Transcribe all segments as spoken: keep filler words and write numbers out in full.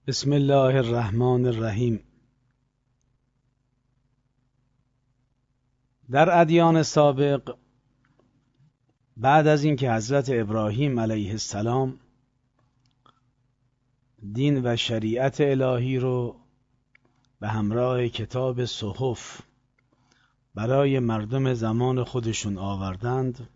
بسم الله الرحمن الرحیم. در ادیان سابق بعد از اینکه حضرت ابراهیم علیه السلام دین و شریعت الهی رو به همراه کتاب صحف برای مردم زمان خودشون آوردند،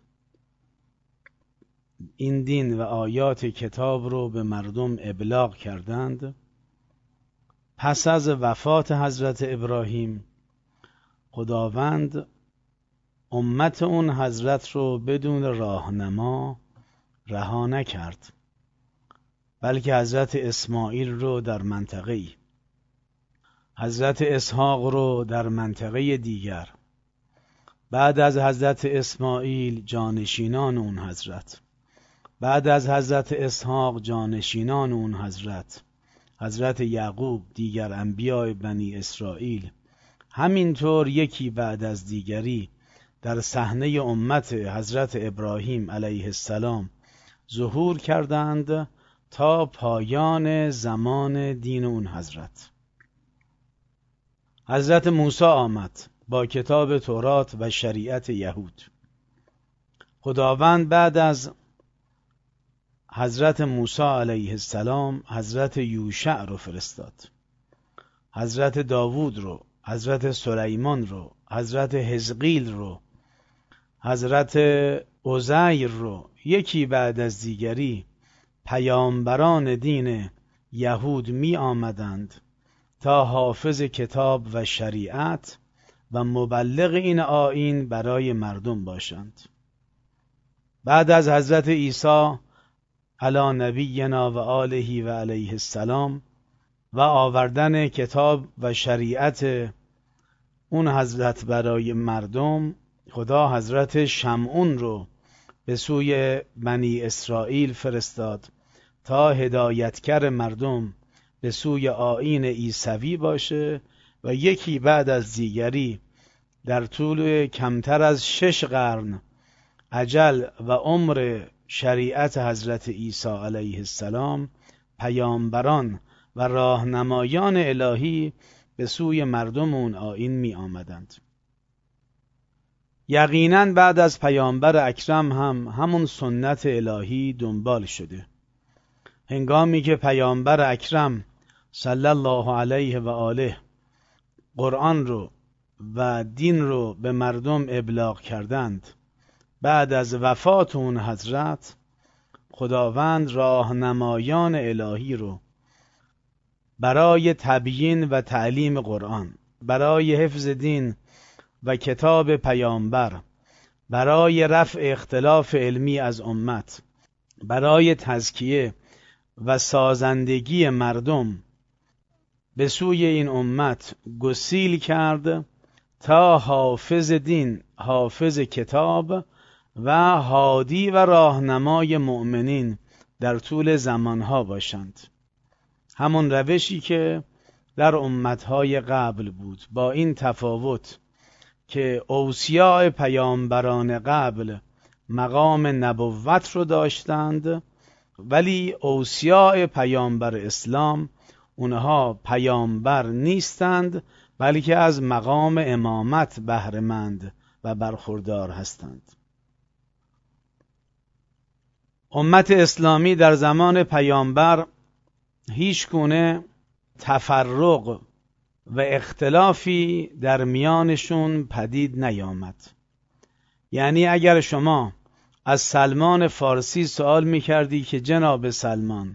این دین و آیات کتاب رو به مردم ابلاغ کردند. پس از وفات حضرت ابراهیم خداوند امت اون حضرت رو بدون راهنما رها نکرد، بلکه حضرت اسماعیل رو در منطقه‌ای، حضرت اسحاق رو در منطقه دیگر، بعد از حضرت اسماعیل جانشینان اون حضرت، بعد از حضرت اسحاق جانشینان اون حضرت، حضرت یعقوب، دیگر انبیاء بنی اسرائیل، همینطور یکی بعد از دیگری در صحنه امت حضرت ابراهیم علیه السلام ظهور کردند تا پایان زمان دین اون حضرت. حضرت موسی آمد با کتاب تورات و شریعت یهود. خداوند بعد از حضرت موسی علیه السلام حضرت یوشع رو فرستاد، حضرت داوود رو، حضرت سلیمان رو، حضرت حزقیل رو، حضرت عزیر رو، یکی بعد از دیگری پیامبران دین یهود می آمدند تا حافظ کتاب و شریعت و مبلغ این آیین برای مردم باشند. بعد از حضرت عیسی علی نبینا و آله و علیه السلام و آوردن کتاب و شریعت اون حضرت برای مردم، خدا حضرت شمعون رو به سوی بنی اسرائیل فرستاد تا هدایتگر مردم به سوی آیین عیسوی باشه و یکی بعد از دیگری در طول کمتر از شش قرن اجل و عمر شریعت حضرت عیسی علیه السلام پیامبران و راهنمایان الهی به سوی مردم اون آیین می آمدند. یقیناً بعد از پیامبر اکرم هم همون سنت الهی دنبال شده. هنگامی که پیامبر اکرم صلی الله علیه و آله قرآن رو و دین رو به مردم ابلاغ کردند، بعد از وفات اون حضرت خداوند راهنمایان الهی رو برای تبیین و تعلیم قرآن، برای حفظ دین و کتاب پیامبر، برای رفع اختلاف علمی از امت، برای تزکیه و سازندگی مردم به سوی این امت گسیل کرد تا حافظ دین، حافظ کتاب و هادی و راهنمای مؤمنین در طول زمانها باشند. همون روشی که در امتهای قبل بود، با این تفاوت که اوصیاء پیامبران قبل مقام نبوت رو داشتند، ولی اوصیاء پیامبر اسلام اونها پیامبر نیستند، بلکه از مقام امامت بهره‌مند و برخوردار هستند. امت اسلامی در زمان پیامبر هیچ گونه تفرق و اختلافی در میانشون پدید نیامد. یعنی اگر شما از سلمان فارسی سوال میکردی که جناب سلمان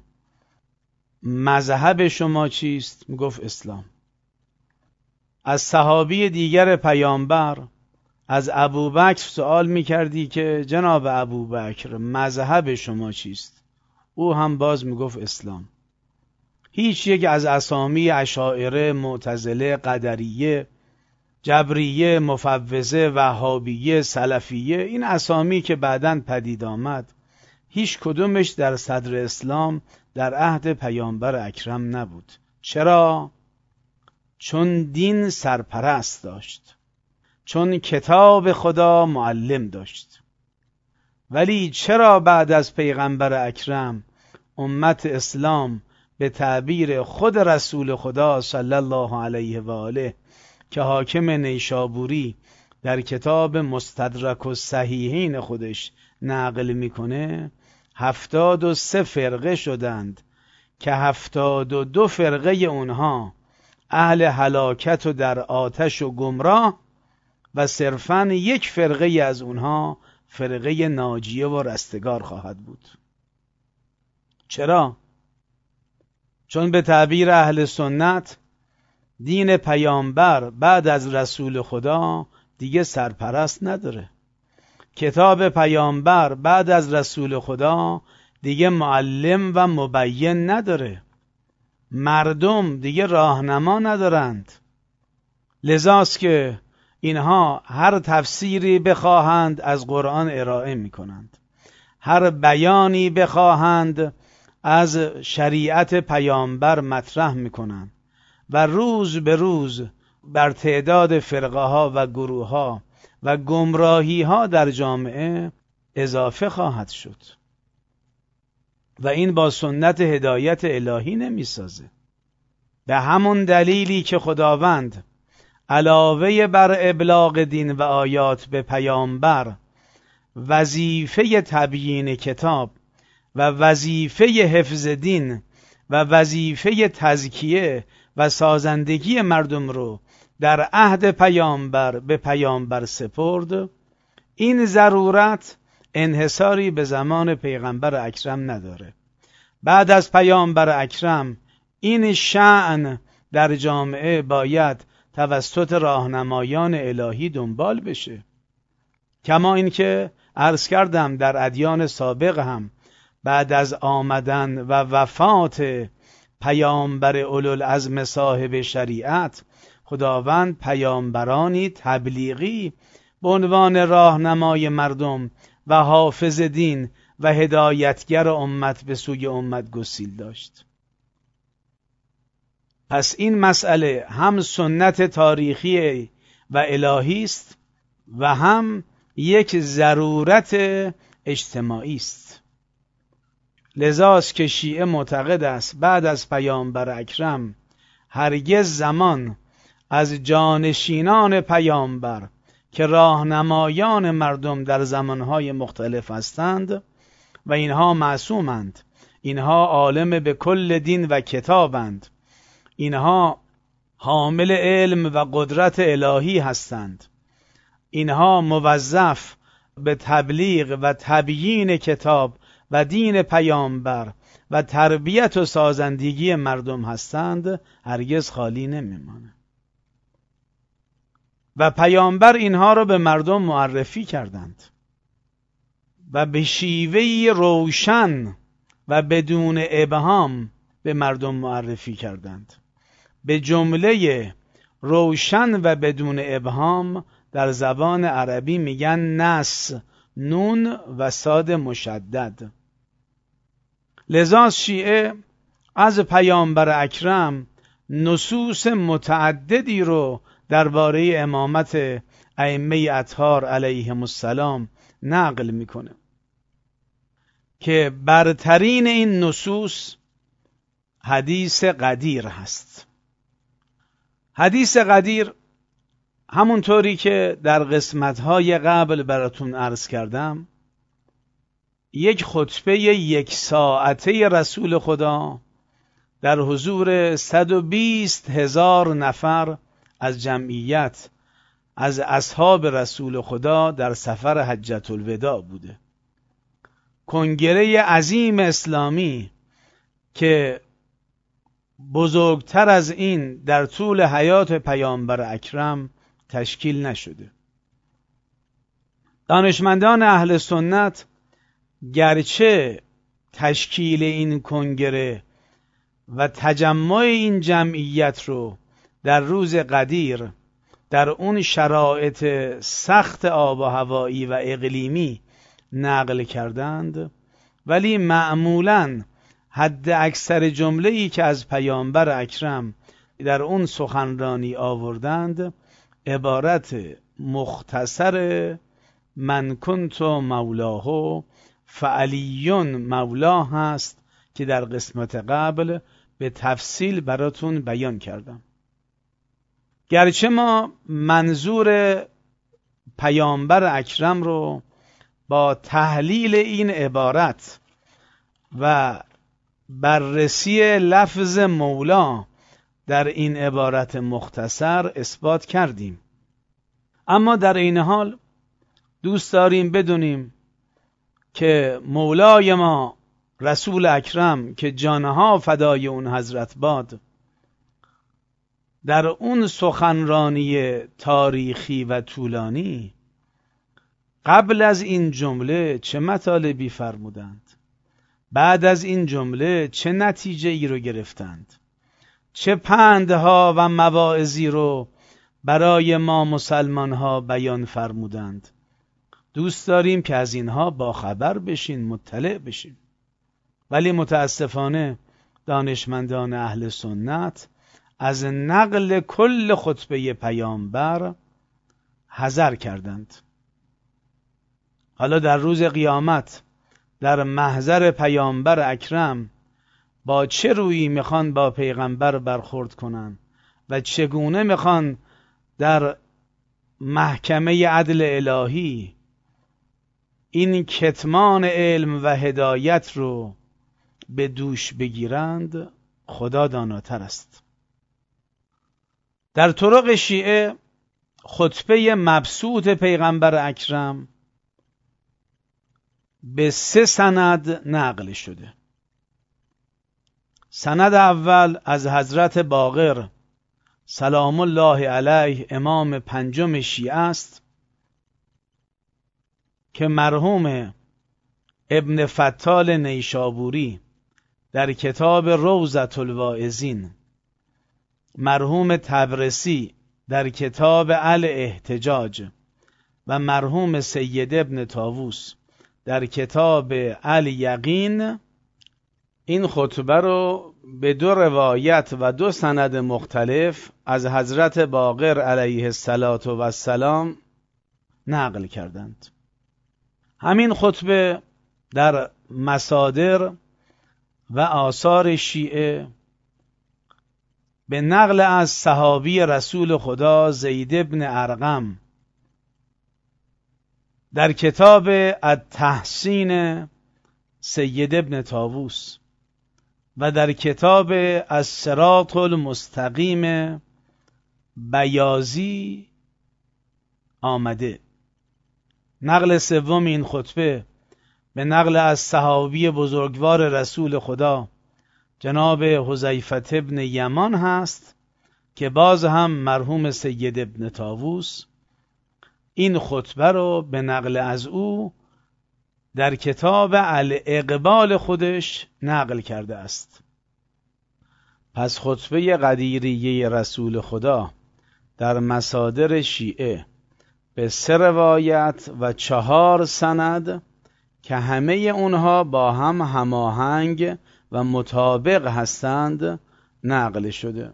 مذهب شما چیست؟ میگفت اسلام. از صحابی دیگر پیامبر، از ابوبکر سوال میکردی که جناب ابوبکر مذهب شما چیست؟ او هم باز میگفت اسلام. هیچ یک از اسامی اشاعره، معتزله، قدریه، جبریه، مفوضه، وهابیه، سلفیه، این اسامی که بعداً پدید آمد، هیچ کدومش در صدر اسلام در عهد پیامبر اکرم نبود. چرا؟ چون دین سرپرست داشت، چون کتاب خدا معلم داشت. ولی چرا بعد از پیغمبر اکرم امت اسلام به تعبیر خود رسول خدا صلی الله علیه و آله که حاکم نیشابوری در کتاب مستدرک الصحیحین خودش نقل میکنه، هفتاد و سه فرقه شدند که هفتاد و دو فرقه اونها اهل هلاکت و در آتش و گمراه و صرفاً یک فرقه از اونها فرقه ناجیه و رستگار خواهد بود. چرا؟ چون به تعبیر اهل سنت دین پیامبر بعد از رسول خدا دیگه سرپرست نداره. کتاب پیامبر بعد از رسول خدا دیگه معلم و مبین نداره. مردم دیگه راهنما ندارند. لذاست که اینها هر تفسیری بخواهند از قرآن ارائه می کنند، هر بیانی بخواهند از شریعت پیامبر مطرح می کنند و روز به روز بر تعداد فرقه ها و گروه ها و گمراهی ها در جامعه اضافه خواهد شد و این با سنت هدایت الهی نمی سازه. به همون دلیلی که خداوند علاوه بر ابلاغ دین و آیات به پیامبر وظیفه تبیین کتاب و وظیفه حفظ دین و وظیفه تزکیه و سازندگی مردم رو در عهد پیامبر به پیامبر سپرد، این ضرورت انحصاری به زمان پیغمبر اکرم نداره. بعد از پیامبر اکرم این شأن در جامعه باید توسط راهنمایان الهی دنبال بشه. کما اینکه عرض کردم در ادیان سابق هم بعد از آمدن و وفات پیامبر اولوالعزم صاحب شریعت، خداوند پیامبرانی تبلیغی به عنوان راهنمای مردم و حافظ دین و هدایتگر امت به سوی امت گسیل داشت. پس این مسئله هم سنت تاریخی و الهی است و هم یک ضرورت اجتماعی است. لذاست که شیعه معتقد است بعد از پیامبر اکرم هرگز زمان از جانشینان پیامبر که راهنمایان مردم در زمانهای مختلف هستند و اینها معصومند، اینها عالم به کل دین و کتابند، اینها حامل علم و قدرت الهی هستند، اینها موظف به تبلیغ و تبیین کتاب و دین پیامبر و تربیت و سازندگی مردم هستند، هرگز خالی نمیمانه. و پیامبر اینها را به مردم معرفی کردند و به شیوهی روشن و بدون ابهام به مردم معرفی کردند. به جمله روشن و بدون ابهام در زبان عربی میگن نص، نون و صاد مشدد. لذا شیعه از پیامبر اکرم نصوص متعددی رو درباره امامت ائمه اطهار علیهم السلام نقل میکنه که برترین این نصوص حدیث قدیر هست. حدیث قدیر همونطوری که در قسمت‌های قبل براتون عرض کردم، یک خطبه یک ساعته رسول خدا در حضور صد و بیست هزار نفر از جمعیت از اصحاب رسول خدا در سفر حجت الوداع بوده. کنگره عظیم اسلامی که بزرگتر از این در طول حیات پیامبر اکرم تشکیل نشده. دانشمندان اهل سنت گرچه تشکیل این کنگره و تجمع این جمعیت رو در روز قدیر در اون شرایط سخت آب و هوایی و اقلیمی نقل کردند، ولی معمولاً حد اکثر جمله‌ای که از پیامبر اکرم در اون سخنرانی آوردند عبارت مختصر من کنت مولاه فعلیون مولاه هست که در قسمت قبل به تفصیل براتون بیان کردم. گرچه ما منظور پیامبر اکرم رو با تحلیل این عبارت و بررسی لفظ مولا در این عبارت مختصر اثبات کردیم، اما در این حال دوست داریم بدونیم که مولای ما رسول اکرم که جانها فدای اون حضرت باد، در اون سخنرانی تاریخی و طولانی قبل از این جمله چه مطالبی فرمودند، بعد از این جمله چه نتیجه ای رو گرفتند، چه پندها و مواعظی رو برای ما مسلمان ها بیان فرمودند. دوست داریم که از اینها باخبر بشین، مطلع بشین. ولی متاسفانه دانشمندان اهل سنت از نقل کل خطبه پیامبر حذر کردند. حالا در روز قیامت در محضر پیامبر اکرم با چه رویی میخوان با پیغمبر برخورد کنن و چگونه میخوان در محکمه عدل الهی این کتمان علم و هدایت رو به دوش بگیرند، خدا داناتر است. در طرق شیعه خطبه مبسوط پیغمبر اکرم به سه سند نقل شده. سند اول از حضرت باقر سلام الله علیه امام پنجم شیعه است که مرحوم ابن فتال نیشابوری در کتاب روضة الواعظین، مرحوم طبرسی در کتاب الاحتجاج و مرحوم سید ابن طاووس در کتاب الیقین این خطبه رو به دو روایت و دو سند مختلف از حضرت باقر علیه السلام نقل کردند. همین خطبه در مصادر و آثار شیعه به نقل از صحابی رسول خدا زید بن ارقم در کتاب التحسین سید ابن طاووس و در کتاب الصراط المستقیم بیاضی آمده. نقل سوم این خطبه به نقل از صحابی بزرگوار رسول خدا جناب حذیفه ابن یمان هست که باز هم مرحوم سید ابن طاووس این خطبه رو به نقل از او در کتاب الاقبال خودش نقل کرده است. پس خطبه قدیریه رسول خدا در مصادر شیعه به سه روایت و چهار سند که همه اونها با هم هماهنگ و مطابق هستند نقل شده.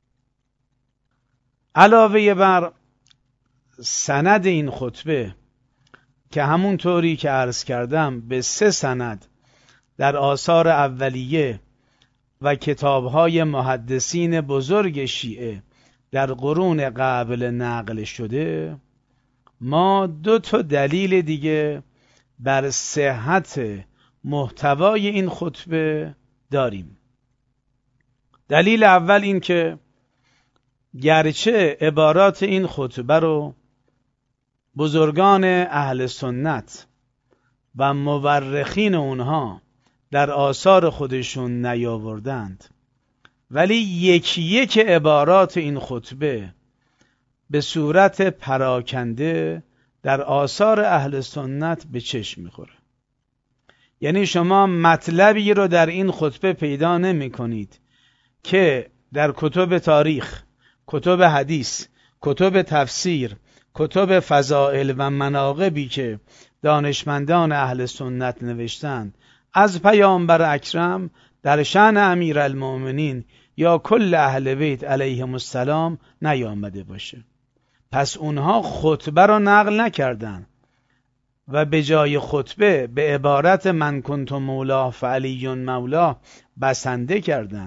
علاوه بر سند این خطبه که همون طوری که عرض کردم به سه سند در آثار اولیه و کتابهای محدثین بزرگ شیعه در قرون قبل نقل شده، ما دو تا دلیل دیگه بر صحت محتوای این خطبه داریم. دلیل اول این که گرچه عبارات این خطبه رو بزرگان اهل سنت و مورخین اونها در آثار خودشون نیاوردند، ولی یکی یک عبارات این خطبه به صورت پراکنده در آثار اهل سنت به چشم میخوره. یعنی شما مطلبی رو در این خطبه پیدا نمی کنید که در کتب تاریخ، کتب حدیث، کتب تفسیر، کتب فضائل و مناقبی که دانشمندان اهل سنت نوشتند از پیامبر اکرم در شأن امیرالمؤمنین یا کل اهل بیت علیهم السلام نیامده باشه. پس اونها خطبه را نقل نکردن و به جای خطبه به عبارت من کنت مولا فعلی مولا بسنده کردند.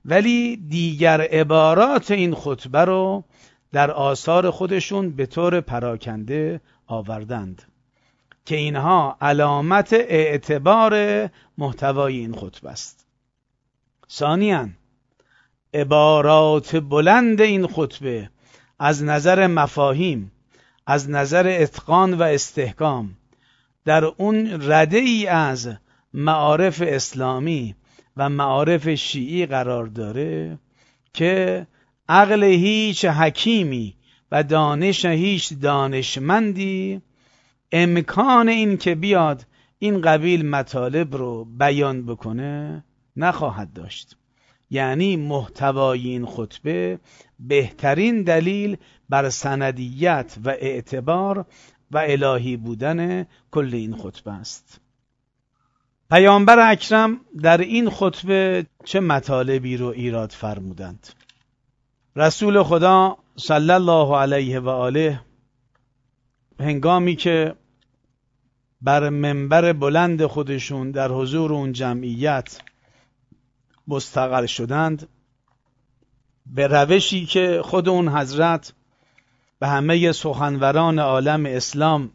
ولی دیگر عبارات این خطبه رو در آثار خودشون به طور پراکنده آوردند که اینها علامت اعتبار محتوای این خطبه است. ثانیاً عبارات بلند این خطبه از نظر مفاهیم، از نظر اتقان و استحکام در اون رده ای از معارف اسلامی و معارف شیعی قرار داره که عقل هیچ حکیمی و دانش هیچ دانشمندی امکان این که بیاد این قبیل مطالب رو بیان بکنه نخواهد داشت. یعنی محتوای این خطبه بهترین دلیل بر سندیت و اعتبار و الهی بودن کل این خطبه است. پیامبر اکرم در این خطبه چه مطالبی رو ایراد فرمودند؟ رسول خدا صلی الله علیه و آله هنگامی که بر منبر بلند خودشون در حضور اون جمعیت مستقر شدند، به روشی که خود اون حضرت به همه سخنوران عالم اسلام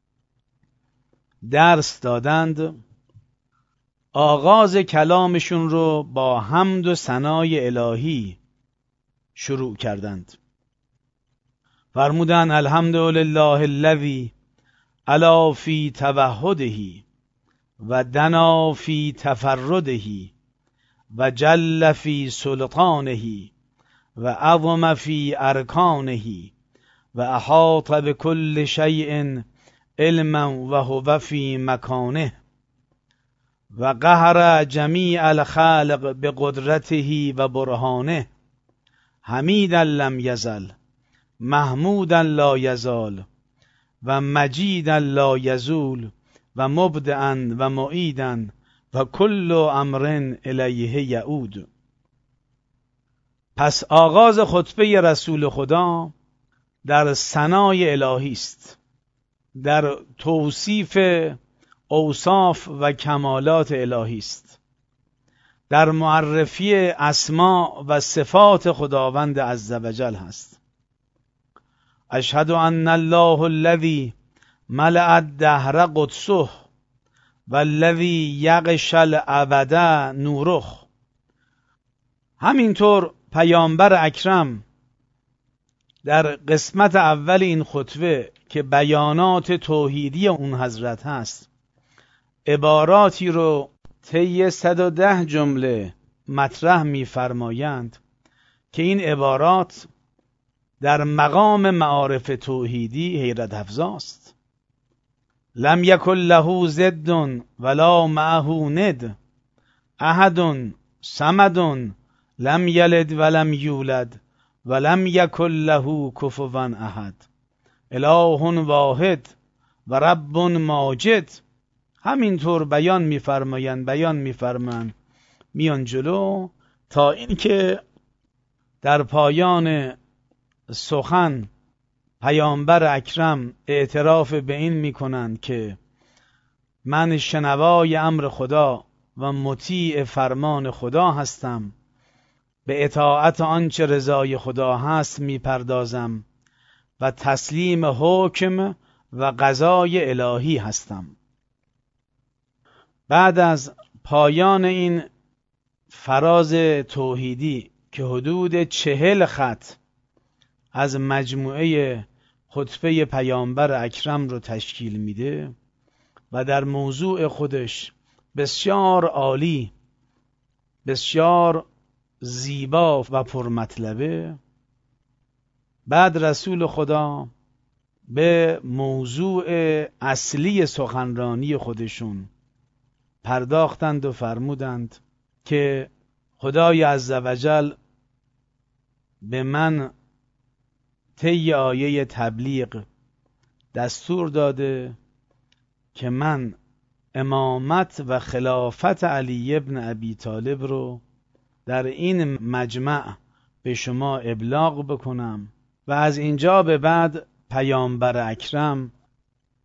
درس دادند، آغاز کلامشون رو با حمد و ثنای الهی شروع کردند. فرمودند الحمدلله الذی علا فی توحده و دنا فی تفرده و جل فی سلطانه و عظم فی ارکانه و احاط بكل شیء علما و هو فی مکانه و قهر جمیع الخلق بقدرته و برهانه حمیدا لم یزل محمودا لا یزال و مجیدا لا یزول و مبدعا و معیدا و کل امر الیه یعود. پس آغاز خطبه رسول خدا در ثنای الهی است، در توصیف اوصاف و کمالات الهی است، در معرفی اسما و صفات خداوند عزوجل هست. اشهد ان الله الذی ملأ الدهر قدسه والذی یغشی الابد نوره. همینطور پیامبر اکرم در قسمت اول این خطبه که بیانات توحیدی اون حضرت هست، عباراتی رو طی صد و ده جمله مطرح می‌فرمایند که این عبارات در مقام معارف توحیدی حیرت افزاست. لم یکن له ضد ولا معه ند احد صمد لم یلد ولم یولد ولم یکن له کفوا احد اله واحد و رب ماجد. همینطور بیان می‌فرمایند بیان می‌فرمایند میان جلو تا اینکه در پایان سخن پیامبر اکرم اعتراف به این میکنند که من شنوای امر خدا و مطیع فرمان خدا هستم، به اطاعت آنچه رضای خدا هست میپردازم و تسلیم حکم و قضای الهی هستم. بعد از پایان این فراز توحیدی که حدود چهل خط از مجموعه خطبه پیامبر اکرم رو تشکیل میده و در موضوع خودش بسیار عالی، بسیار زیبا و پرمطلبه، بعد رسول خدا به موضوع اصلی سخنرانی خودشون پرداختند و فرمودند که خدای عزوجل به من طی آیه تبلیغ دستور داده که من امامت و خلافت علی ابن ابی طالب رو در این مجمع به شما ابلاغ بکنم و از اینجا به بعد پیامبر اکرم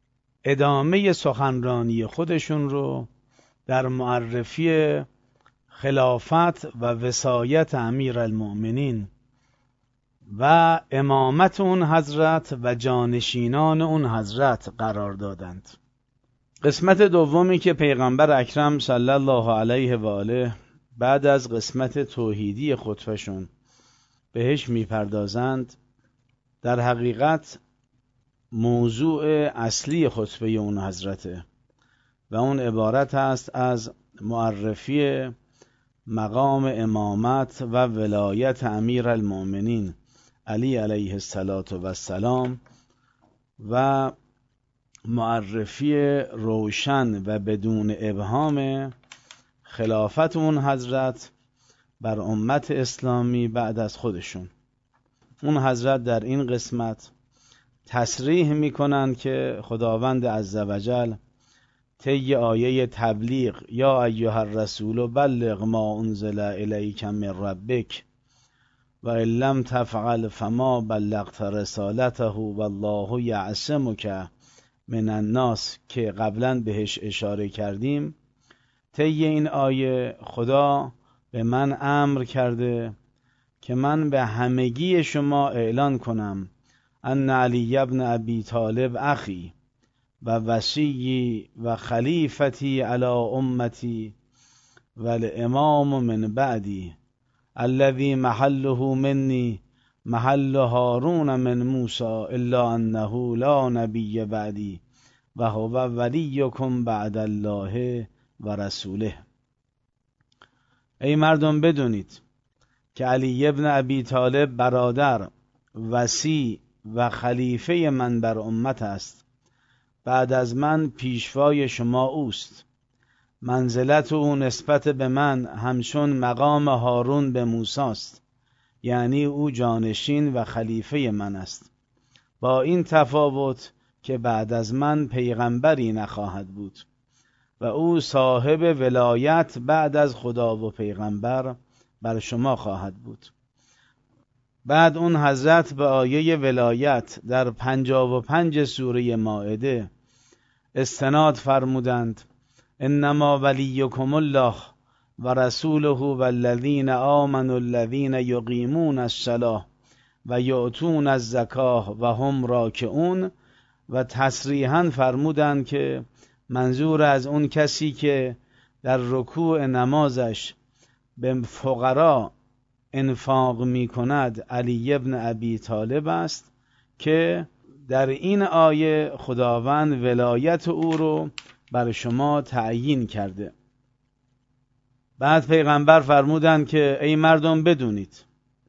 ادامه سخنرانی خودشون رو در معرفی خلافت و وصایت امیر المؤمنین و امامت اون حضرت و جانشینان اون حضرت قرار دادند. قسمت دومی که پیغمبر اکرم صلی الله علیه و آله بعد از قسمت توحیدی خطبهشون بهش میپردازند، در حقیقت موضوع اصلی خطبه اون حضرته و اون عبارت است از معرفی مقام امامت و ولایت امیر المؤمنین علی علیه السلام و معرفی روشن و بدون ابهام خلافت اون حضرت بر امت اسلامی بعد از خودشون. اون حضرت در این قسمت تصریح میکنند که خداوند عزوجل طی آیه تبلیغ یا ایها الرسول بلغ ما انزل الیک من ربک و ان لم تفعل فما بلغت رسالته والله یعصمک من الناس که قبلا بهش اشاره کردیم، طی این آیه خدا به من امر کرده که من به همگی شما اعلان کنم ان علی ابن ابی طالب اخی و وصی و خلیفتی علی امتی و الامام من بعدی الذی محله منی محل هارون من موسی الا انه لا نبی بعدی و هو ولیکم بعد الله و رسوله. ای مردم بدونید که علی ابن ابی طالب برادر، وصی و خلیفه من بر امت است. بعد از من پیشوای شما اوست. منزلت او نسبت به من همچون مقام هارون به موسی است، یعنی او جانشین و خلیفه من است، با این تفاوت که بعد از من پیغمبری نخواهد بود و او صاحب ولایت بعد از خدا و پیغمبر بر شما خواهد بود. بعد اون حضرت به آیه ولایت در پنجاه و پنج سوره مائده استناد فرمودند: انما ولیکم الله و رسوله و الذین آمنوا الذین یقیمون الصلاة و یؤتون الزکاة و هم راکعون. و تصریحاً فرمودند که منظور از اون کسی که در رکوع نمازش به فقرا انفاق می کند علی ابن ابی طالب است که در این آیه خداوند ولایت او رو بر شما تعیین کرده. بعد پیغمبر فرمودند که ای مردم بدونید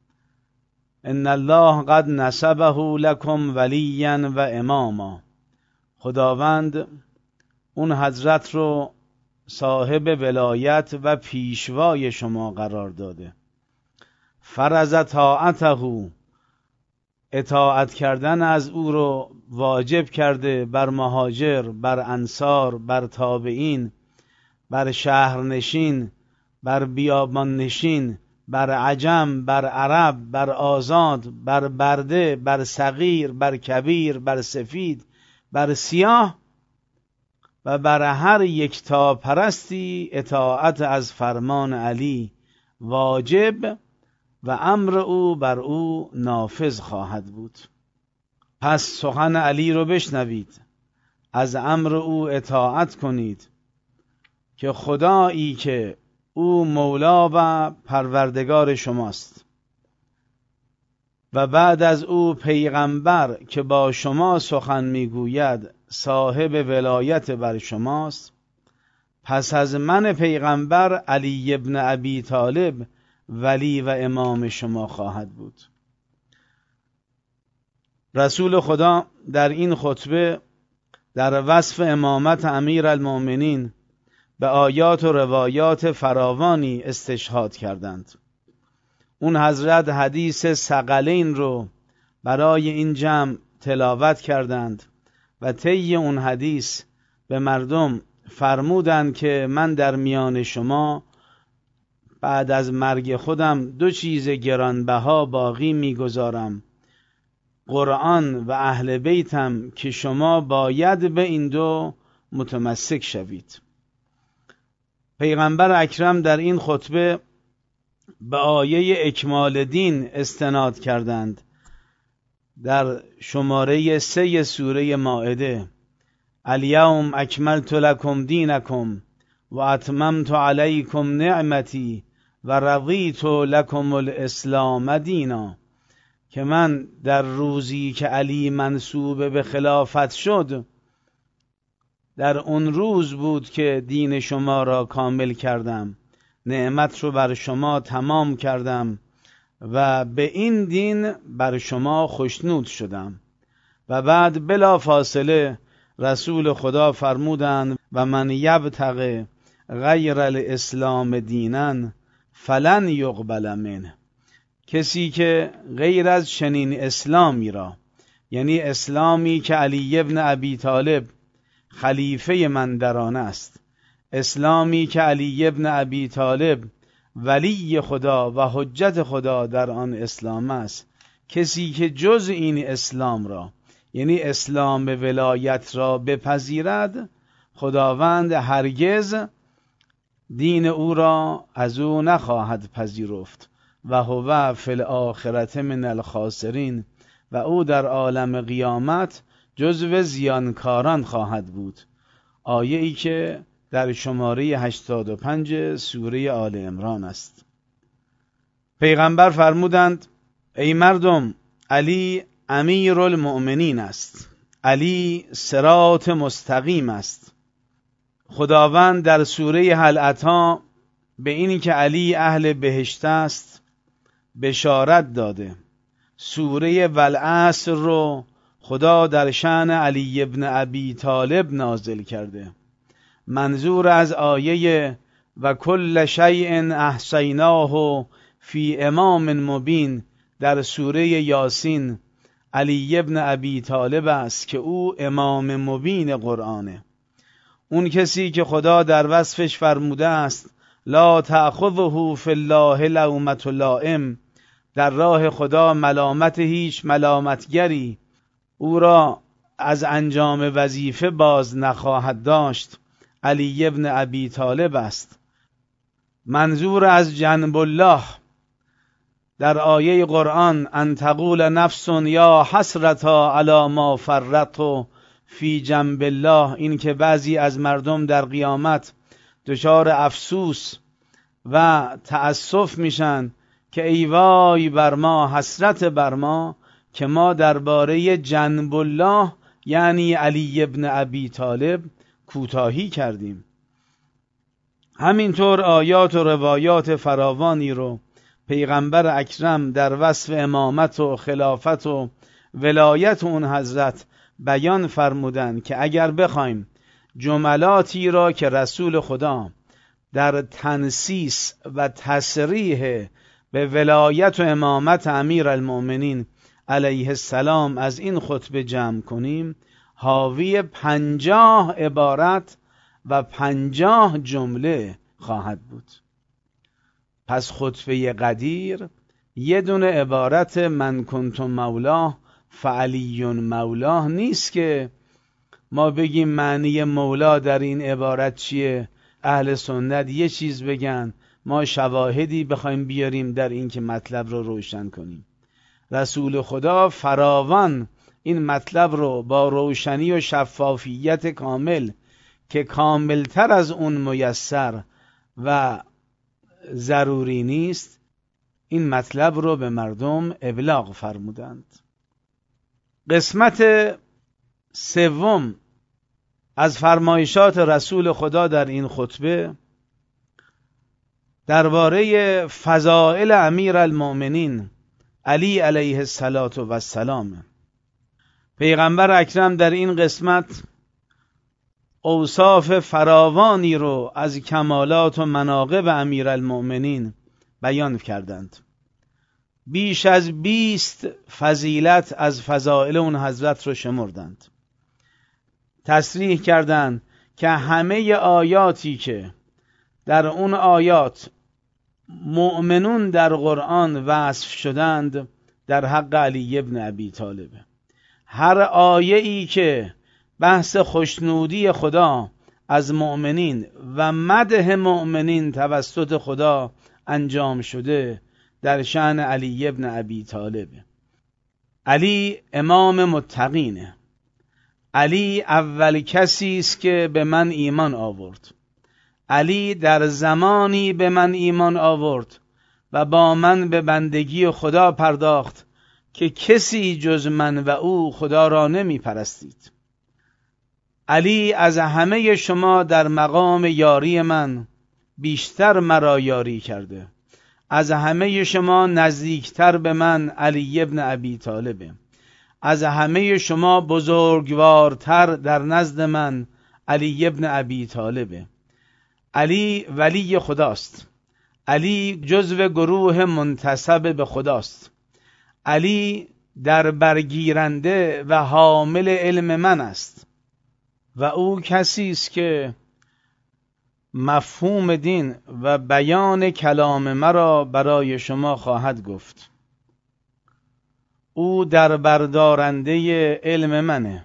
ان الله قد نسبه لكم ولیا و اماما. خداوند اون حضرت رو صاحب ولایت و پیشوای شما قرار داده. فرض طاعته، اطاعت کردن از او رو واجب کرده بر مهاجر، بر انصار، بر تابعین، بر شهرنشین، بر بیابان نشین، بر عجم، بر عرب، بر آزاد، بر برده، بر صغیر، بر کبیر، بر سفید، بر سیاه و بر هر یکتا پرستی اطاعت از فرمان علی واجب و امر او بر او نافذ خواهد بود. پس سخن علی رو بشنوید، از امر او اطاعت کنید که خدایی که او مولا و پروردگار شماست و بعد از او پیغمبر که با شما سخن میگوید صاحب ولایت بر شماست. پس از من پیغمبر علی ابن ابی طالب ولی و امام شما خواهد بود. رسول خدا در این خطبه در وصف امامت امیر المؤمنین به آیات و روایات فراوانی استشهاد کردند. اون حضرت حدیث ثقلین رو برای این جمع تلاوت کردند و طی اون حدیث به مردم فرمودند که من در میان شما بعد از مرگ خودم دو چیز گرانبها باقی میگذارم: قرآن و اهل بیتم که شما باید به این دو متمسک شوید. پیغمبر اکرم در این خطبه به آیه اکمال دین استناد کردند در شماره سه سوره مائده: الیوم اکملت لکم دینکم و اتممت علیکم نعمتی و رضیت لکم الاسلام دینا، که من در روزی که علی منصوب به خلافت شد، در اون روز بود که دین شما را کامل کردم، نعمت رو بر شما تمام کردم و به این دین بر شما خوشنود شدم. و بعد بلا فاصله رسول خدا فرمودند: و من یبتغ غیر الاسلام دینا فلن یقبل منه. کسی که غیر از چنین اسلامی را، یعنی اسلامی که علی ابن ابی طالب خلیفه من در آن است، اسلامی که علی ابن ابی طالب ولی خدا و حجت خدا در آن اسلام است، کسی که جز این اسلام را، یعنی اسلام ولایت را بپذیرد، خداوند هرگز دین او را از او نخواهد پذیرفت و هو فی الاخرة من الخاسرین، و او در عالم قیامت جزو زیانکاران خواهد بود. آیه ای که در شماره هشتاد و پنج سوره آل عمران است. پیغمبر فرمودند: ای مردم، علی امیر المؤمنین است، علی صراط مستقیم است. خداوند در سوره هل اتی به اینی که علی اهل بهشت است بشارت داده. سوره والعصر رو خدا در شأن علی ابن ابی طالب نازل کرده. منظور از آیه و کل شیء احصیناه فی امام مبین در سوره یاسین علی ابن ابی طالب است که او امام مبین قرآنه. اون کسی که خدا در وصفش فرموده است: لا تأخذه فی الله لومة لائم، در راه خدا ملامت هیچ ملامتگری او را از انجام وظیفه باز نخواهد داشت، علی ابن ابی طالب است. منظور از جنب الله در آیه قرآن: ان تقول نفس یا حسرتا علی ما فرطت فی جنب الله، این که بعضی از مردم در قیامت دچار افسوس و تأسف میشن که ای وای بر ما، حسرت بر ما که ما درباره جنب الله یعنی علی ابن ابی طالب کوتاهی کردیم. همینطور آیات و روایات فراوانی رو پیغمبر اکرم در وصف امامت و خلافت و ولایت اون حضرت بیان فرمودن که اگر بخوایم جملاتی را که رسول خدا در تنسیس و تصریح به ولایت و امامت امیر المؤمنین علیه السلام از این خطبه جمع کنیم، حاوی پنجاه عبارت و پنجاه جمله خواهد بود. پس خطبه قدیر یه دونه عبارت من کنت مولاه فعلی مولاه نیست که ما بگیم معنی مولا در این عبارت چیه، اهل سنت یه چیز بگن، ما شواهدی بخوایم بیاریم در این که مطلب رو روشن کنیم. رسول خدا فراوان این مطلب رو با روشنی و شفافیت کامل که کاملتر از اون میسر و ضروری نیست، این مطلب رو به مردم ابلاغ فرمودند. قسمت سوم از فرمایشات رسول خدا در این خطبه درباره فضائل امیر المؤمنین علی علیه السلام. پیغمبر اکرم در این قسمت اوصاف فراوانی رو از کمالات و مناقب امیر المؤمنین بیان کردند. بیش از بیست فضیلت از فضائل اون حضرت رو شمردند. تصریح کردند که همه آیاتی که در اون آیات مؤمنون در قرآن وصف شدند در حق علی ابن ابی طالب. هر آیه ای که بحث خوشنودی خدا از مؤمنین و مدح مؤمنین توسط خدا انجام شده در شأن علی ابن ابی طالب. علی امام متقینه. علی اول کسی است که به من ایمان آورد. علی در زمانی به من ایمان آورد و با من به بندگی خدا پرداخت که کسی جز من و او خدا را نمی پرستید. علی از همه شما در مقام یاری من بیشتر مرا یاری کرده. از همه شما نزدیکتر به من علی ابن ابی طالبه. از همه شما بزرگوارتر در نزد من علی ابن ابی طالبه. علی ولی خداست. علی جزو گروه منتسب به خداست. علی در برگیرنده و حامل علم من است و او کسی است که مفهوم دین و بیان کلام مرا برای شما خواهد گفت. او در بردارنده علم منه.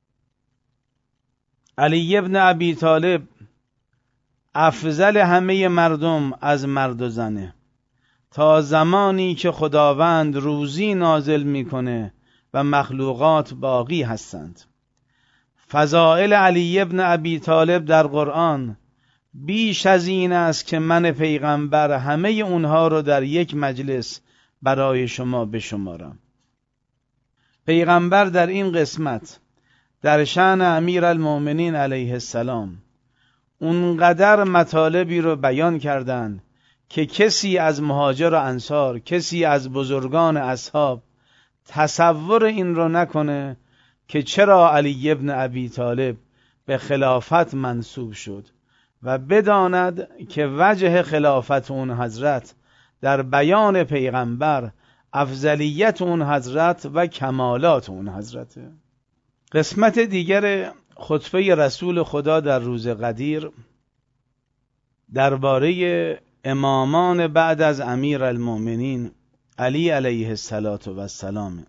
علی ابن ابی طالب افضل همه مردم از مرد و زنه تا زمانی که خداوند روزی نازل میکنه و مخلوقات باقی هستند. فضائل علی ابن ابی طالب در قرآن بیش از این است که من پیغمبر همه اونها رو در یک مجلس برای شما بشمارم. پیغمبر در این قسمت در شأن امیرالمؤمنین علیه السلام اونقدر مطالبی رو بیان کردند که کسی از مهاجر و انصار، کسی از بزرگان اصحاب تصور این رو نکنه که چرا علی ابن ابی طالب به خلافت منصوب شد و بداند که وجه خلافت اون حضرت در بیان پیغمبر افضلیت اون حضرت و کمالات اون حضرته. قسمت دیگر خطبه رسول خدا در روز قدیر درباره امامان بعد از امیرالمؤمنین علی علیه السلام.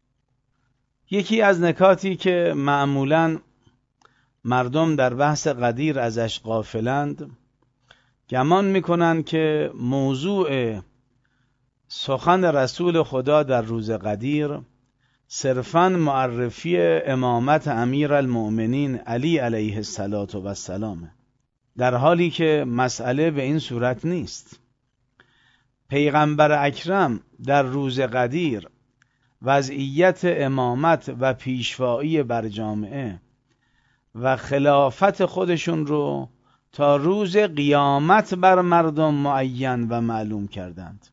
یکی از نکاتی که معمولاً مردم در بحث قدیر ازش غافلند، گمان میکنند که موضوع سخن رسول خدا در روز قدیر صرفاً معرفی امامت امیرالمؤمنین علی علیه السلام، در حالی که مسئله به این صورت نیست. پیغمبر اکرم در روز قدیر وضعیت امامت و پیشوایی بر جامعه و خلافت خودشون رو تا روز قیامت بر مردم معین و معلوم کردند.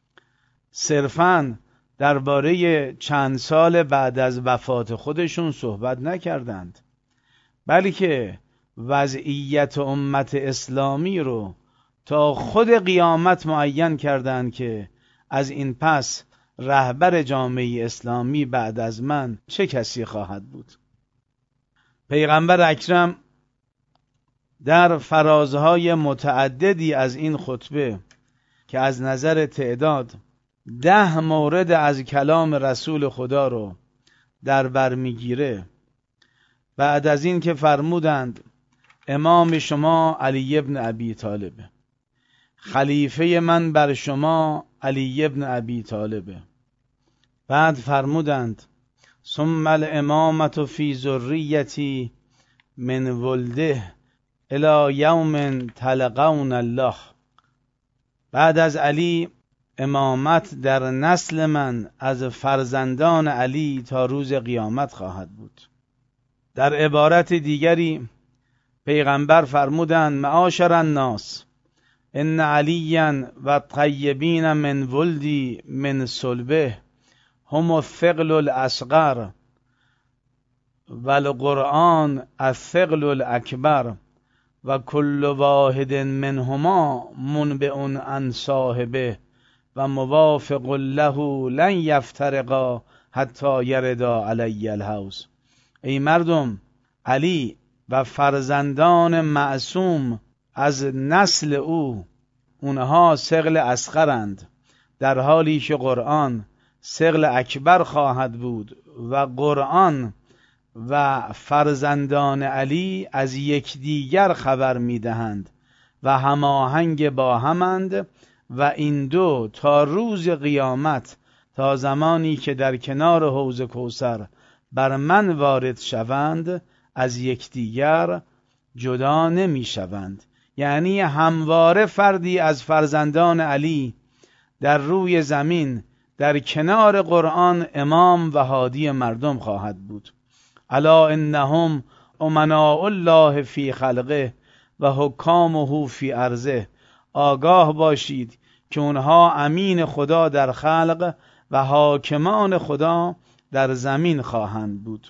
صرفاً درباره چند سال بعد از وفات خودشون صحبت نکردند، بلکه وضعیت امت اسلامی رو تا خود قیامت معین کردند که از این پس رهبر جامعه اسلامی بعد از من چه کسی خواهد بود. پیغمبر اکرم در فرازهای متعددی از این خطبه که از نظر تعداد ده مورد از کلام رسول خدا رو در بر میگیره، بعد از این که فرمودند امام شما علی ابن ابی طالب، خلیفه من بر شما علی ابن ابی طالب، بعد فرمودند ثم الامامت فی ذریتی من ولده الی یوم تلقون الله، بعد از علی امامت در نسل من از فرزندان علی تا روز قیامت خواهد بود. در عبارت دیگری پیغمبر فرمودند معاشر الناس ان علیا و طیبین من ولدی من صلبه هم الثقل الاصغر و القرآن الثقل الاکبر و کل واحد منهما منبع عن صاحبه و موافق له لن یفترقا حتی یردا علی الحوض. ای مردم، علی و فرزندان معصوم از نسل او اونها ثقل اصغرند، در حالی که قرآن ثقل اکبر خواهد بود و قرآن و فرزندان علی از یکدیگر خبر میدهند و هماهنگ با همند و این دو تا روز قیامت، تا زمانی که در کنار حوض کوثر بر من وارد شوند، از یکدیگر جدا نمی شوند. یعنی همواره فردی از فرزندان علی در روی زمین در کنار قرآن امام و هادی مردم خواهد بود. الا انهم امناء الله فی خلقه و حکامه فی ارضه. آگاه باشید که اونها امین خدا در خلق و حاکمان خدا در زمین خواهند بود.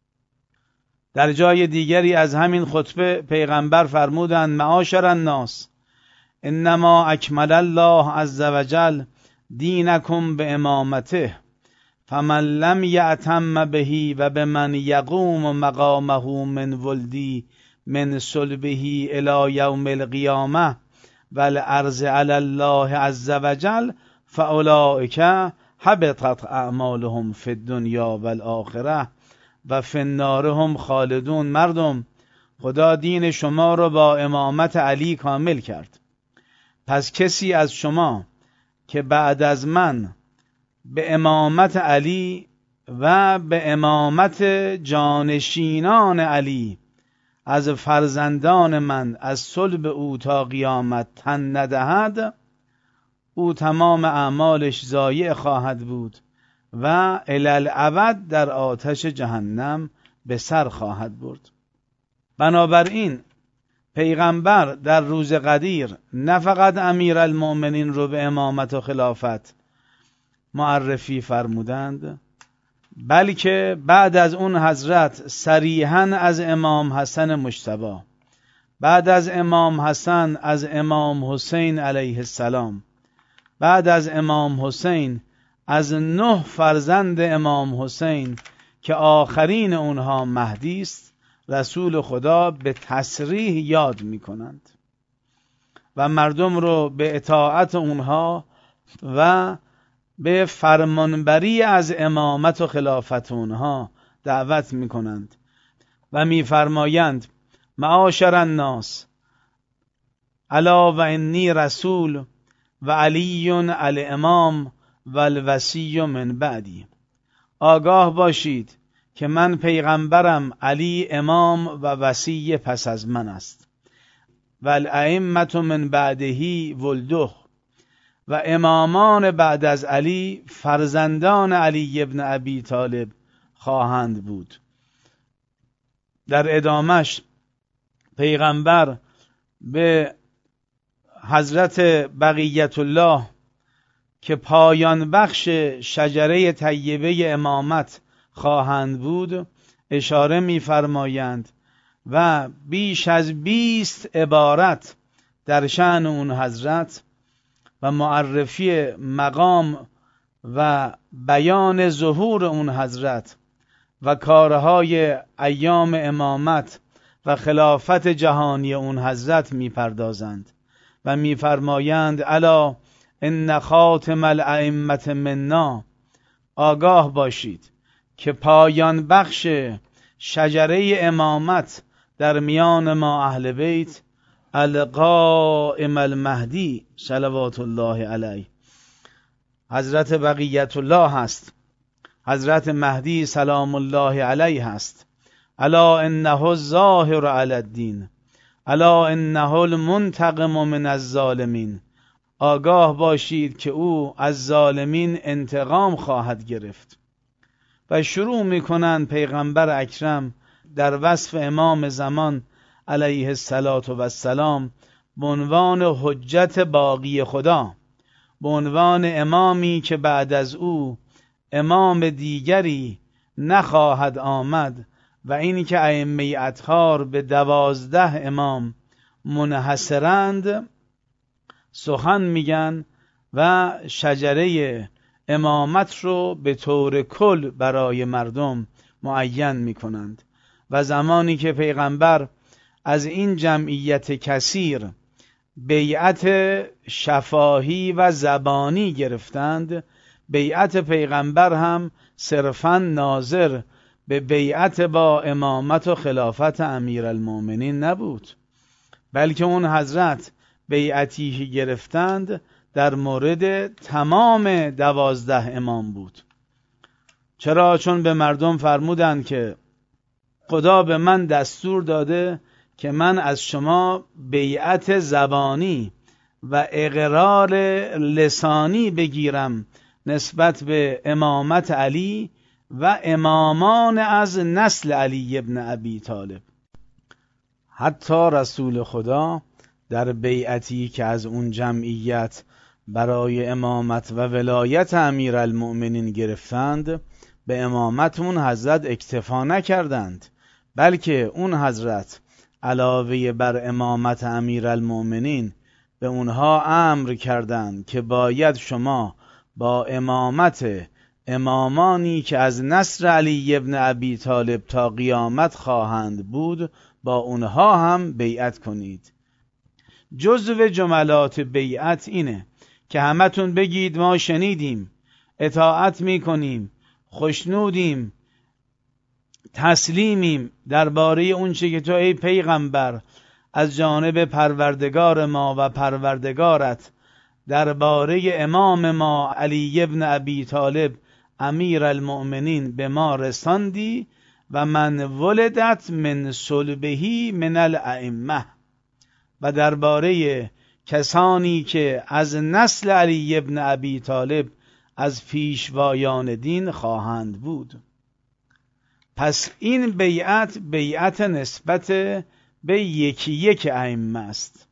در جای دیگری از همین خطبه پیغمبر فرمودند معاشر الناس انما اکمل الله عز وجل دینکم به امامته فمن لم یعتم بهی و به من یقوم مقامه من ولدی من صلبه الی یوم القیامه والعرض علی الله عز وجل فاولئک حبطت اعمالهم فی الدنیا والآخره و فی النار هم خالدون. مردم، خدا دین شما رو با امامت علی کامل کرد. پس کسی از شما که بعد از من به امامت علی و به امامت جانشینان علی از فرزندان من از صلب او تا قیامت تن ندهد، او تمام اعمالش ضایع خواهد بود و الالعبد در آتش جهنم به سر خواهد برد. بنابراین پیغمبر در روز قدیر نه فقط امیر المؤمنین رو به امامت و خلافت معرفی فرمودند، بلکه بعد از اون حضرت صریحاً از امام حسن مجتبی، بعد از امام حسن از امام حسین علیه السلام، بعد از امام حسین از نه فرزند امام حسین که آخرین اونها مهدی است، رسول خدا به تصریح یاد می کنند و مردم رو به اطاعت اونها و به فرمانبری از امامت و خلافت اونها دعوت می کنند و می فرمایند معاشر الناس الا و انی رسول و علی الامام و الوصی من بعدی. آگاه باشید که من پیغمبرم، علی امام و وصی پس از من است و الائمة من بعده ولده، و امامان بعد از علی فرزندان علی ابن ابی طالب خواهند بود. در ادامش پیغمبر به حضرت بقیت الله که پایان بخش شجره طیبه امامت خواهند بود اشاره می‌فرمایند و بیش از بیست عبارت در شأن اون حضرت و معرفی مقام و بیان ظهور اون حضرت و کارهای ایام امامت و خلافت جهانی اون حضرت می‌پردازند و می‌فرمایند الا ان خاتم الائمة منا. آگاه باشید که پایان بخش شجره امامت در میان ما اهل بیت القائم المهدی صلوات الله علیه حضرت بقیت الله هست، حضرت مهدی سلام الله علیه هست. الا انه الظاهر علی الدین الا انه المنتقم من الظالمین. آگاه باشید که او از ظالمین انتقام خواهد گرفت. و شروع میکنند پیغمبر اکرم در وصف امام زمان علیه السلام به عنوان حجت باقی خدا، به عنوان امامی که بعد از او امام دیگری نخواهد آمد و اینی که ائمه اطهار به دوازده امام منحصرند سخن میگن و شجره امامت رو به طور کل برای مردم معین میکنند. و زمانی که پیغمبر از این جمعیت کثیر بیعت شفاهی و زبانی گرفتند، بیعت پیغمبر هم صرفاً ناظر به بیعت با امامت و خلافت امیرالمؤمنین نبود، بلکه اون حضرت بیعتی که گرفتند در مورد تمام دوازده امام بود. چرا؟ چون به مردم فرمودند که خدا به من دستور داده که من از شما بیعت زبانی و اقرار لسانی بگیرم نسبت به امامت علی و امامان از نسل علی ابن ابی طالب. حتی رسول خدا در بیعتی که از اون جمعیت برای امامت و ولایت امیرالمؤمنین گرفتند، به امامت اون حضرت اکتفا نکردند، بلکه اون حضرت علاوه بر امامت امیرالمؤمنین به اونها امر کردند که باید شما با امامت امامانی که از نسل علی ابن ابی طالب تا قیامت خواهند بود با اونها هم بیعت کنید. جزو جملات بیعت اینه که همتون بگید ما شنیدیم، اطاعت میکنیم، خوشنودیم، تسلیمیم درباره اون چه که تو ای پیغمبر از جانب پروردگار ما و پروردگارت درباره امام ما علی ابن ابی طالب امیرالمؤمنین به ما رساندی و من ولدت من صلبهی من الائمه، و درباره کسانی که از نسل علی ابن ابی طالب از پیشوایان دین خواهند بود. پس این بیعت بیعت نسبت به یکی یک ائمه است.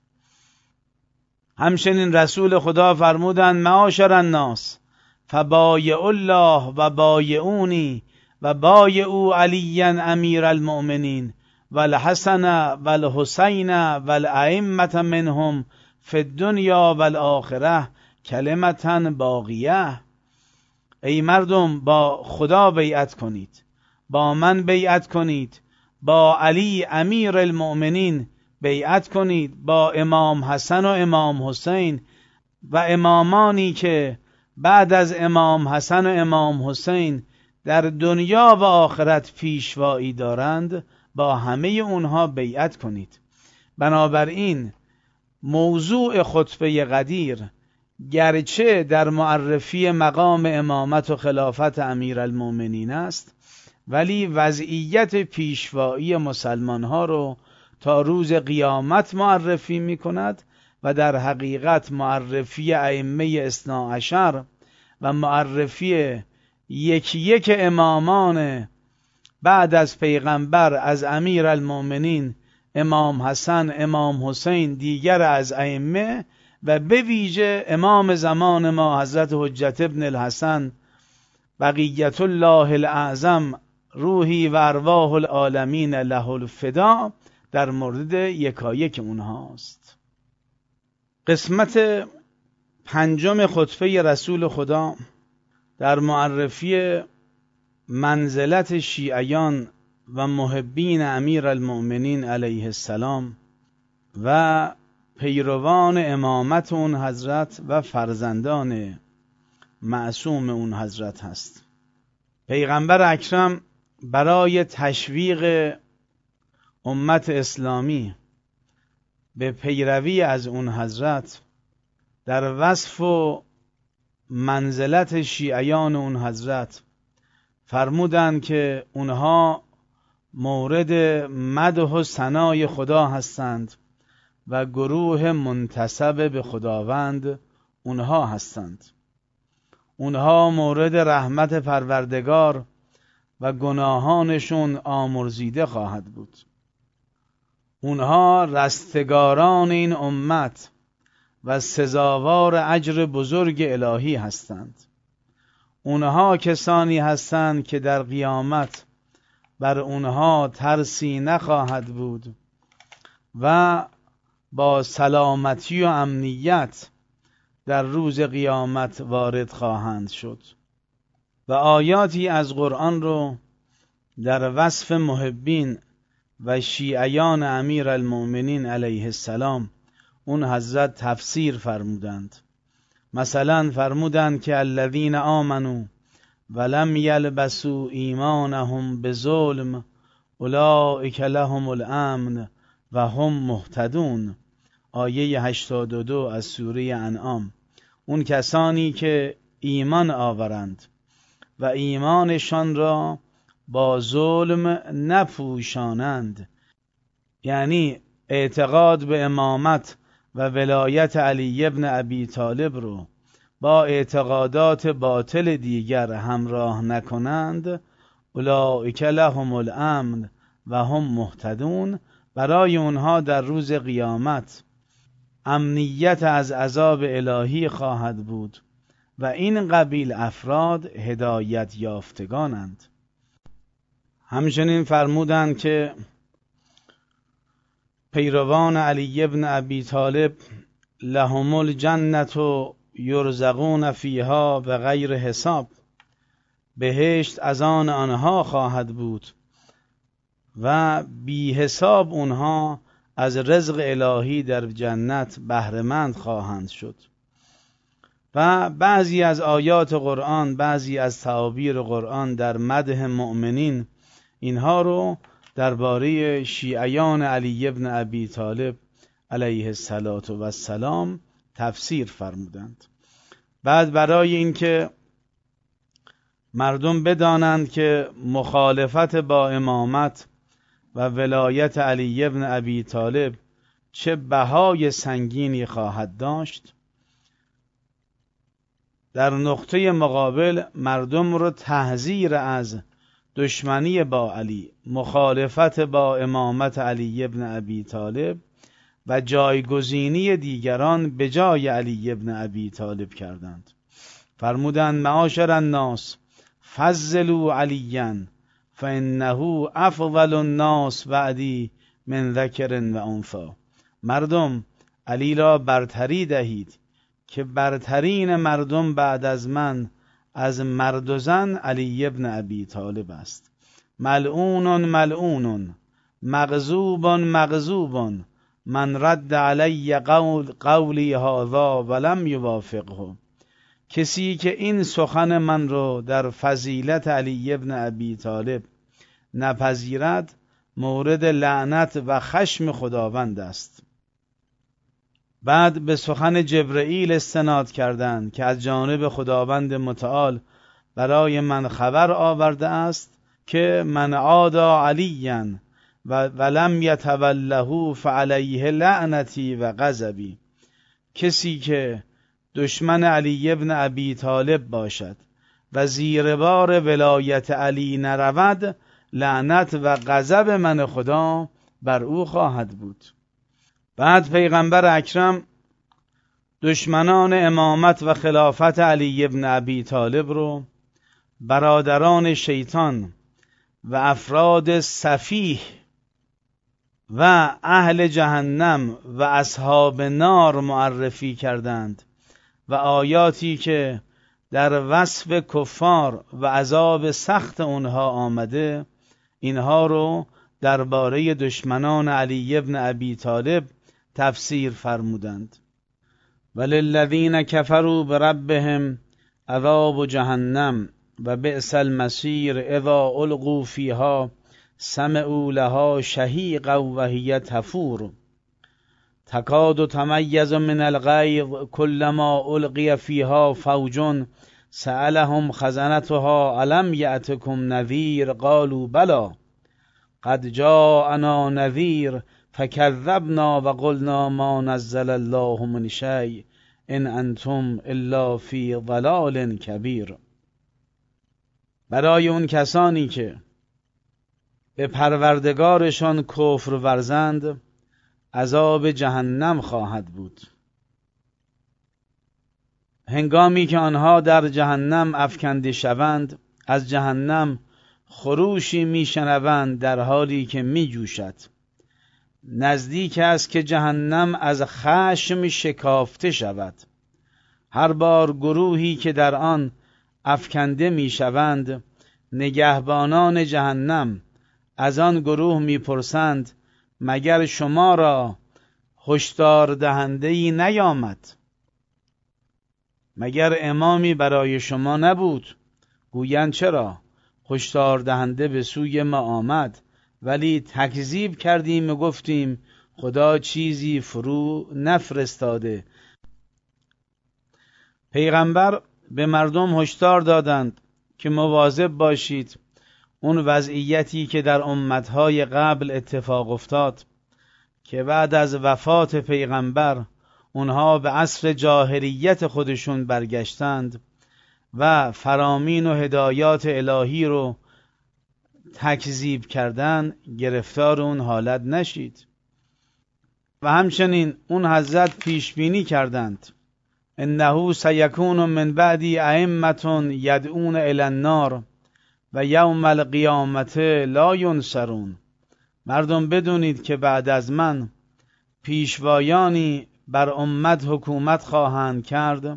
همچنین رسول خدا فرمودند معاشر الناس فبایعوا الله و بایعونی و بایعوا علی امیر المؤمنین و الحسن و الحسین و الائمه منهم فی الدنیا و الاخره کلمة باقیه. ای مردم با خدا بیعت کنید، با من بیعت کنید، با علی امیر المؤمنین بیعت کنید، با امام حسن و امام حسین و امامانی که بعد از امام حسن و امام حسین در دنیا و آخرت پیشوایی دارند، با همه اونها بیعت کنید. بنابراین موضوع خطبه قدیر گرچه در معرفی مقام امامت و خلافت امیرالمؤمنین است، ولی وضعیت پیشوایی مسلمان ها رو تا روز قیامت معرفی می کند و در حقیقت معرفی ائمه اثنا عشر و معرفی یکی یک امامان بعد از پیغمبر از امیرالمؤمنین امام حسن، امام حسین، دیگر از ائمه و به ویژه امام زمان ما حضرت حجت ابن الحسن بقیت الله الاعظم روحی و ارواح العالمین له الفدا در مورد یکایک اونهاست. قسمت پنجم خطبه رسول خدا در معرفی منزلت شیعیان و محبین امیرالمؤمنین علیه السلام و پیروان امامت اون حضرت و فرزندان معصوم اون حضرت هست. پیغمبر اکرم برای تشویق امت اسلامی به پیروی از اون حضرت در وصف و منزلت شیعیان اون حضرت فرمودند که اونها مورد مدح و ثنای خدا هستند و گروه منتسب به خداوند اونها هستند. اونها مورد رحمت پروردگار و گناهانشون آمرزیده خواهد بود. اونها رستگاران این امت و سزاوار اجر بزرگ الهی هستند. اونها کسانی هستند که در قیامت بر اونها ترسی نخواهد بود و با سلامتی و امنیت در روز قیامت وارد خواهند شد. و آیاتی از قرآن رو در وصف محبین و شیعیان امیرالمؤمنین علیه السلام اون حضرت تفسیر فرمودند. مثلا فرمودند که الذین آمنوا ولم یلبسوا ایمانهم بظلم اولئک لهم الامن و هم مهتدون. آیه هشتاد و دو از سوره انعام. اون کسانی که ایمان آورند و ایمانشان را با ظلم نپوشانند، یعنی اعتقاد به امامت و ولایت علی ابن ابی طالب رو با اعتقادات باطل دیگر همراه نکنند، اولئک لهم الامن و هم مهتدون، برای اونها در روز قیامت امنیت از عذاب الهی خواهد بود و این قبیل افراد هدایت یافتگانند. همچنین فرمودند که پیروان علی ابن ابی طالب لهم الجنت یرزقون فیها به غیر حساب، بهشت از آن آنها خواهد بود و بی حساب اونها از رزق الهی در جنت بهره‌مند خواهند شد. و بعضی از آیات قرآن، بعضی از تعابیر قرآن در مدح مؤمنین اینها رو درباره شیعیان علی ابن ابی طالب علیه السلام تفسیر فرمودند. بعد برای اینکه مردم بدانند که مخالفت با امامت و ولایت علی ابن ابی طالب چه بهای سنگینی خواهد داشت، در نقطه مقابل مردم رو تحذیر از دشمنی با علی، مخالفت با امامت علی ابن ابی طالب و جایگزینی دیگران به جای علی ابن ابی طالب کردند. فرمودند معاشر الناس فضلوا علیا فانه افضل الناس بعدی من ذکر و انثی. مردم، علی را برتری دهید که برترین مردم بعد از من از مرد و زن علی ابن ابی طالب است. ملعون ملعون مغضوب مغضوب من رد علی قول قولی هذا ولم یوافقه. کسی که این سخن من رو در فضیلت علی ابن ابی طالب نپذیرد مورد لعنت و خشم خداوند است. بعد به سخن جبرئیل استناد کردند که از جانب خداوند متعال برای من خبر آورده است که من عادا علیا و ولم یتوله فعلیه لعنتی و غضبی. کسی که دشمن علی ابن ابی طالب باشد و زیر بار ولایت علی نرود، لعنت و غضب من خدا بر او خواهد بود. بعد پیغمبر اکرم دشمنان امامت و خلافت علی ابن ابی طالب رو برادران شیطان و افراد سفیه و اهل جهنم و اصحاب نار معرفی کردند و آیاتی که در وصف کفار و عذاب سخت اونها آمده، اینها رو درباره دشمنان علی ابن ابی طالب تفسیر فرمودند. وللذین کفروا بربهم عذاب جهنم و بئس المصیر اذا القوا فیها سمعوا لها شهیقا و هی تفور تکاد تمیز من الغیظ کلما القی فیها فوج سألهم خزنتها الم یأتکم نذیر قالوا بلی قد جاءنا نذیر فکذبنا و قلنا ما نزل الله من شیء ان انتم الا فی ضلال کبیر. برای اون کسانی که به پروردگارشان کفر ورزند عذاب جهنم خواهد بود. هنگامی که آنها در جهنم افکنده شوند، از جهنم خروشی میشنوند در حالی که میجوشد. نزدیک است که جهنم از خشم شکافته شود. هر بار گروهی که در آن افکنده میشوند، نگهبانان جهنم از آن گروه میپرسند مگر شما را هشدار دهنده‌ای نیامد؟ مگر امامی برای شما نبود؟ گویند چرا؟ هشدار دهنده به سوی ما آمد، ولی تکذیب کردیم و گفتیم خدا چیزی فرو نفرستاده. پیغمبر به مردم هشدار دادند که مواظب باشید. اون وضعیتی که در امتهای قبل اتفاق افتاد که بعد از وفات پیغمبر اونها به عصر جاهلیت خودشون برگشتند و فرامین و هدایات الهی رو تکذیب کردن، گرفتار اون حالت نشید. و همچنین اون حضرت پیش بینی کردند انه سیکون من بعدی ائمة یدعون الی النار و یوم القیامت لا ینصرون. مردم بدونید که بعد از من پیشوایانی بر امت حکومت خواهند کرد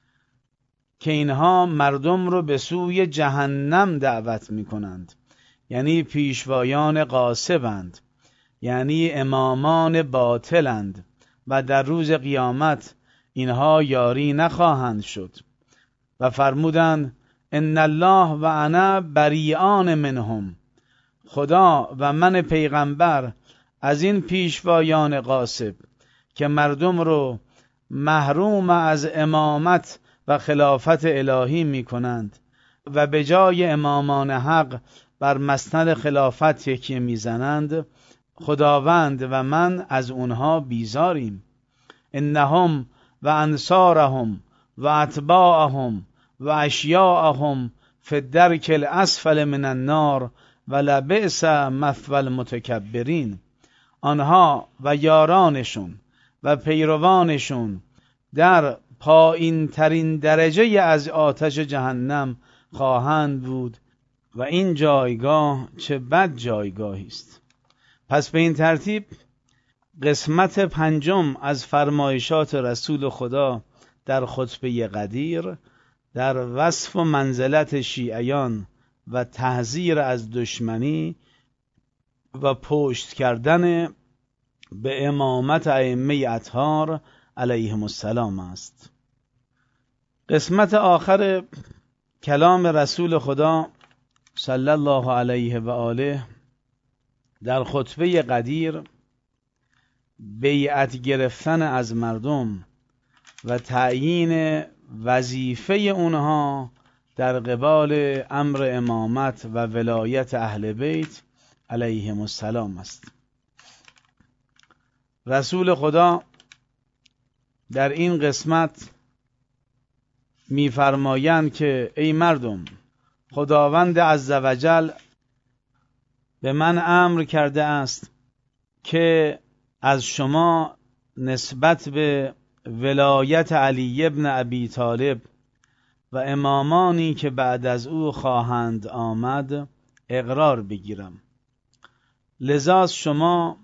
که اینها مردم رو به سوی جهنم دعوت میکنند. یعنی پیشوایان غاصبند، یعنی امامان باطلند و در روز قیامت اینها یاری نخواهند شد. و فرمودند ان الله و انا بریئان منهم، خدا و من پیغمبر از این پیشوایان غاصب که مردم رو محروم از امامت و خلافت الهی می کنند و به جای امامان حق بر مسند خلافت یکی می زنند، خداوند و من از اونها بیزاریم. انهم و انصارهم و اتباعهم و اشیاءهم فی الدرک الاسفل من النار و لبئس مثوی المتکبرین. آنها و یارانشون و پیروانشون در پایین ترین درجه از آتش جهنم خواهند بود و این جایگاه چه بد جایگاهی است. پس به این ترتیب قسمت پنجم از فرمایشات رسول خدا در خطبه قدیر در وصف و منزلت شیعیان و تحذیر از دشمنی و پشت کردن به امامت ائمه اطهار علیهم السلام است. قسمت آخر کلام رسول خدا صلی الله علیه و آله در خطبه قدیر بیعت گرفتن از مردم و تعیین وظیفه اونها در قبال امر امامت و ولایت اهل بیت علیهم السلام است. رسول خدا در این قسمت می‌فرمایند که ای مردم، خداوند عزوجل به من امر کرده است که از شما نسبت به ولایت علی ابن ابی طالب و امامانی که بعد از او خواهند آمد اقرار بگیرم. لذا شما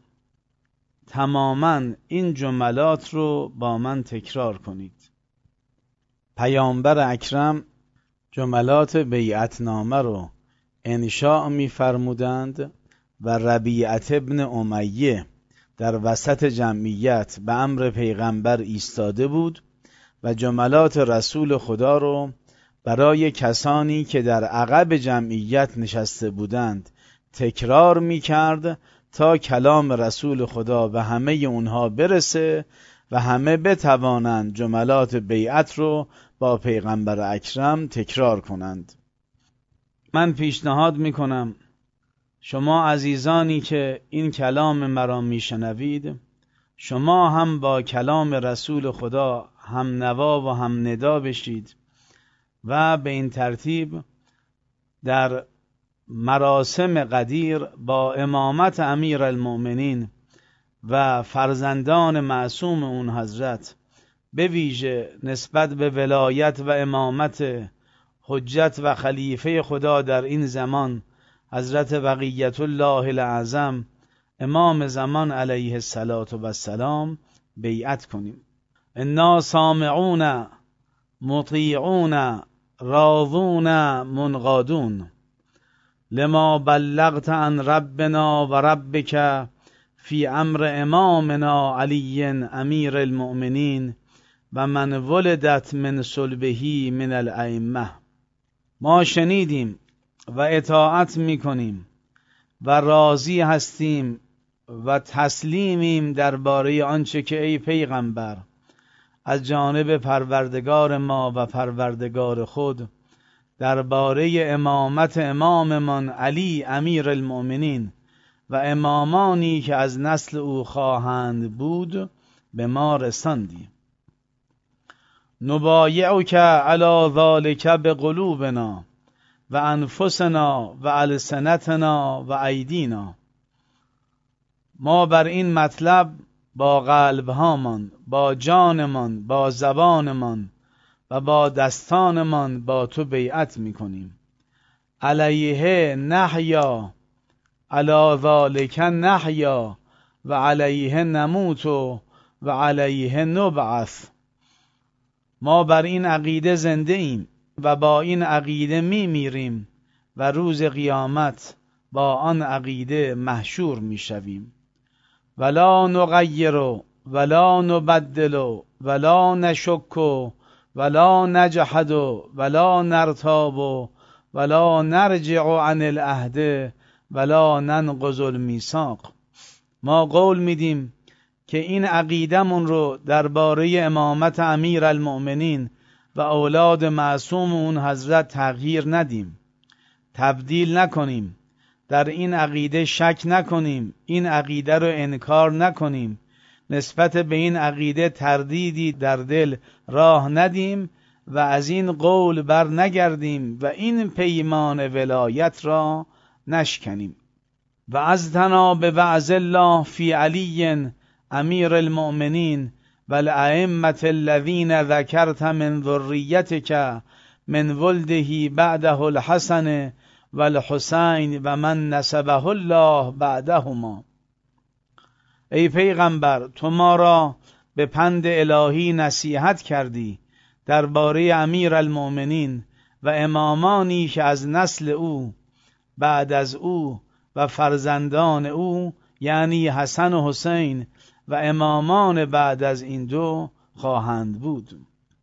تماما این جملات رو با من تکرار کنید. پیامبر اکرم جملات بیعتنامه رو انشاء می فرمودند و ربیعت ابن امیه در وسط جمعیت به امر پیغمبر ایستاده بود و جملات رسول خدا رو برای کسانی که در عقب جمعیت نشسته بودند تکرار می کرد تا کلام رسول خدا به همه اونها برسه و همه بتوانند جملات بیعت رو با پیغمبر اکرم تکرار کنند. من پیشنهاد می کنم شما عزیزانی که این کلام مرا می شنوید، شما هم با کلام رسول خدا هم نوا و هم ندا بشید و به این ترتیب در مراسم قدیر با امامت امیر المؤمنین و فرزندان معصوم اون حضرت، به ویژه نسبت به ولایت و امامت حجت و خلیفه خدا در این زمان حضرت بقیت الله الاعظم امام زمان علیه السلام بیعت کنیم. انا سامعون مطیعون راضون منقادون لما بلغت عن ربنا و ربک فی امر امامنا علی امیر المؤمنین و من ولدت من صلبه من الائمه. ما شنیدیم و اطاعت میکنیم و راضی هستیم و تسلیمیم درباره آنچه که ای پیغمبر از جانب پروردگار ما و پروردگار خود درباره امامت اماممان علی امیر المؤمنین و امامانی که از نسل او خواهند بود به ما رساندی. نبایعک علی ذلک بقلوبنا و انفسنا و السنتنا و ایدینا. ما بر این مطلب با قلبهامان، با جانمان، با زبانمان و با دستانمان با تو بیعت میکنیم. علیه نحیا، علی ذلک نحیا و علیه نموت و علیه نبعث. ما بر این عقیده زنده ایم و با این عقیده می میریم و روز قیامت با آن عقیده محشور می شویم. ولا نغیر ولا نبدل ولا نشک ولا نجحد ولا نرتاب ولا نرجع عن العهد ولا ننقض المیثاق. ما قول میدیم که این عقیدمون رو درباره امامت امیر المؤمنین و اولاد معصوم اون حضرت تغییر ندیم، تبدیل نکنیم، در این عقیده شک نکنیم، این عقیده رو انکار نکنیم، نسبت به این عقیده تردیدی در دل راه ندیم و از این قول بر نگردیم و این پیمان ولایت را نشکنیم. و از تنا به وعظ الله فی علی امیر المؤمنین و الائمة الذین ذکرت من ذریتک من ولده بعده الحسن و الحسین و من نسبه الله بعدهما. ای پیغمبر، تو ما را به پند الهی نصیحت کردی درباره امیر المؤمنین و امامانی که از نسل او بعد از او و فرزندان او یعنی حسن و حسین و امامان بعد از این دو خواهند بود.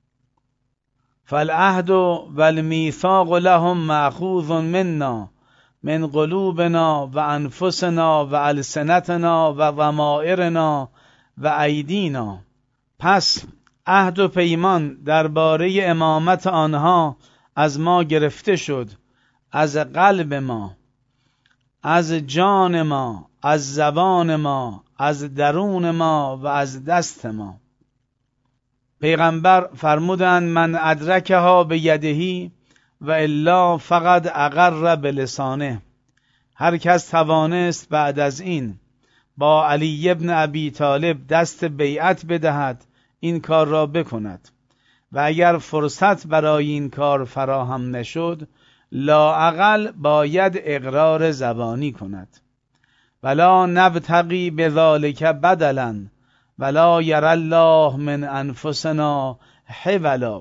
فالعهد والمیثاق لهم مأخوذ منا من قلوبنا و انفسنا و السنتنا و ضمائرنا و ایدینا. پس عهد و پیمان درباره امامت آنها از ما گرفته شد، از قلب ما، از جان ما، از زبان ما، از درون ما و از دست ما. پیغمبر فرمودند من ادرکها به یدهی و الا فقط اقر بلسانه. هر کس توانست بعد از این با علی ابن ابی طالب دست بیعت بدهد این کار را بکند و اگر فرصت برای این کار فراهم نشد لااقل باید اقرار زبانی کند. ولا نبتغی بذلک بدلا ولا یری الله من انفسنا حولا.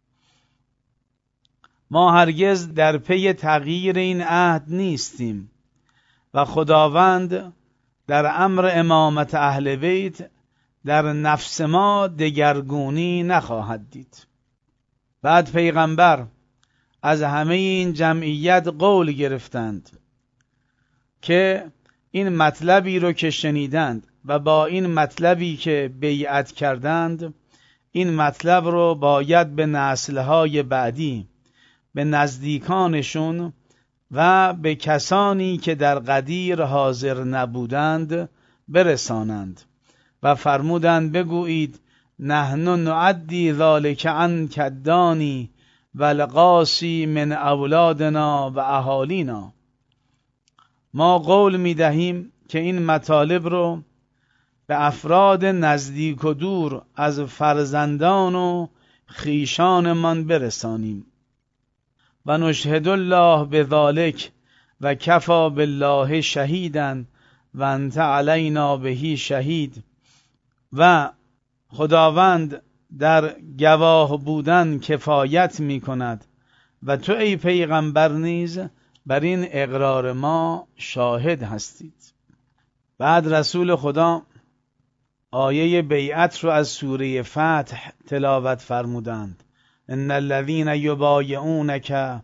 ما هرگز در پی تغییر این عهد نیستیم و خداوند در امر امامت اهل بیت در نفس ما دگرگونی نخواهد دید. بعد پیغمبر از همه این جمعیت قول گرفتند که این مطلبی رو که شنیدند و با این مطلبی که بیعت کردند این مطلب رو باید به نسل‌های بعدی، به نزدیکانشون و به کسانی که در غدیر حاضر نبودند برسانند و فرمودند بگویید نحن نعدی ذلک عنک الدانی و القاسی من اولادنا و اهالینا. ما قول می دهیم که این مطالب رو به افراد نزدیک و دور از فرزندان و خیشانمان برسانیم و نشهد الله بذلک و کفا بالله شهیدا و انت علینا بهی شهید. و خداوند در گواه بودن کفایت می کند و تو ای پیغمبر نیز بر این اقرار ما شاهد هستید. بعد رسول خدا آیه بیعت رو از سوره فتح تلاوت فرمودند. ان الذين يبايعونك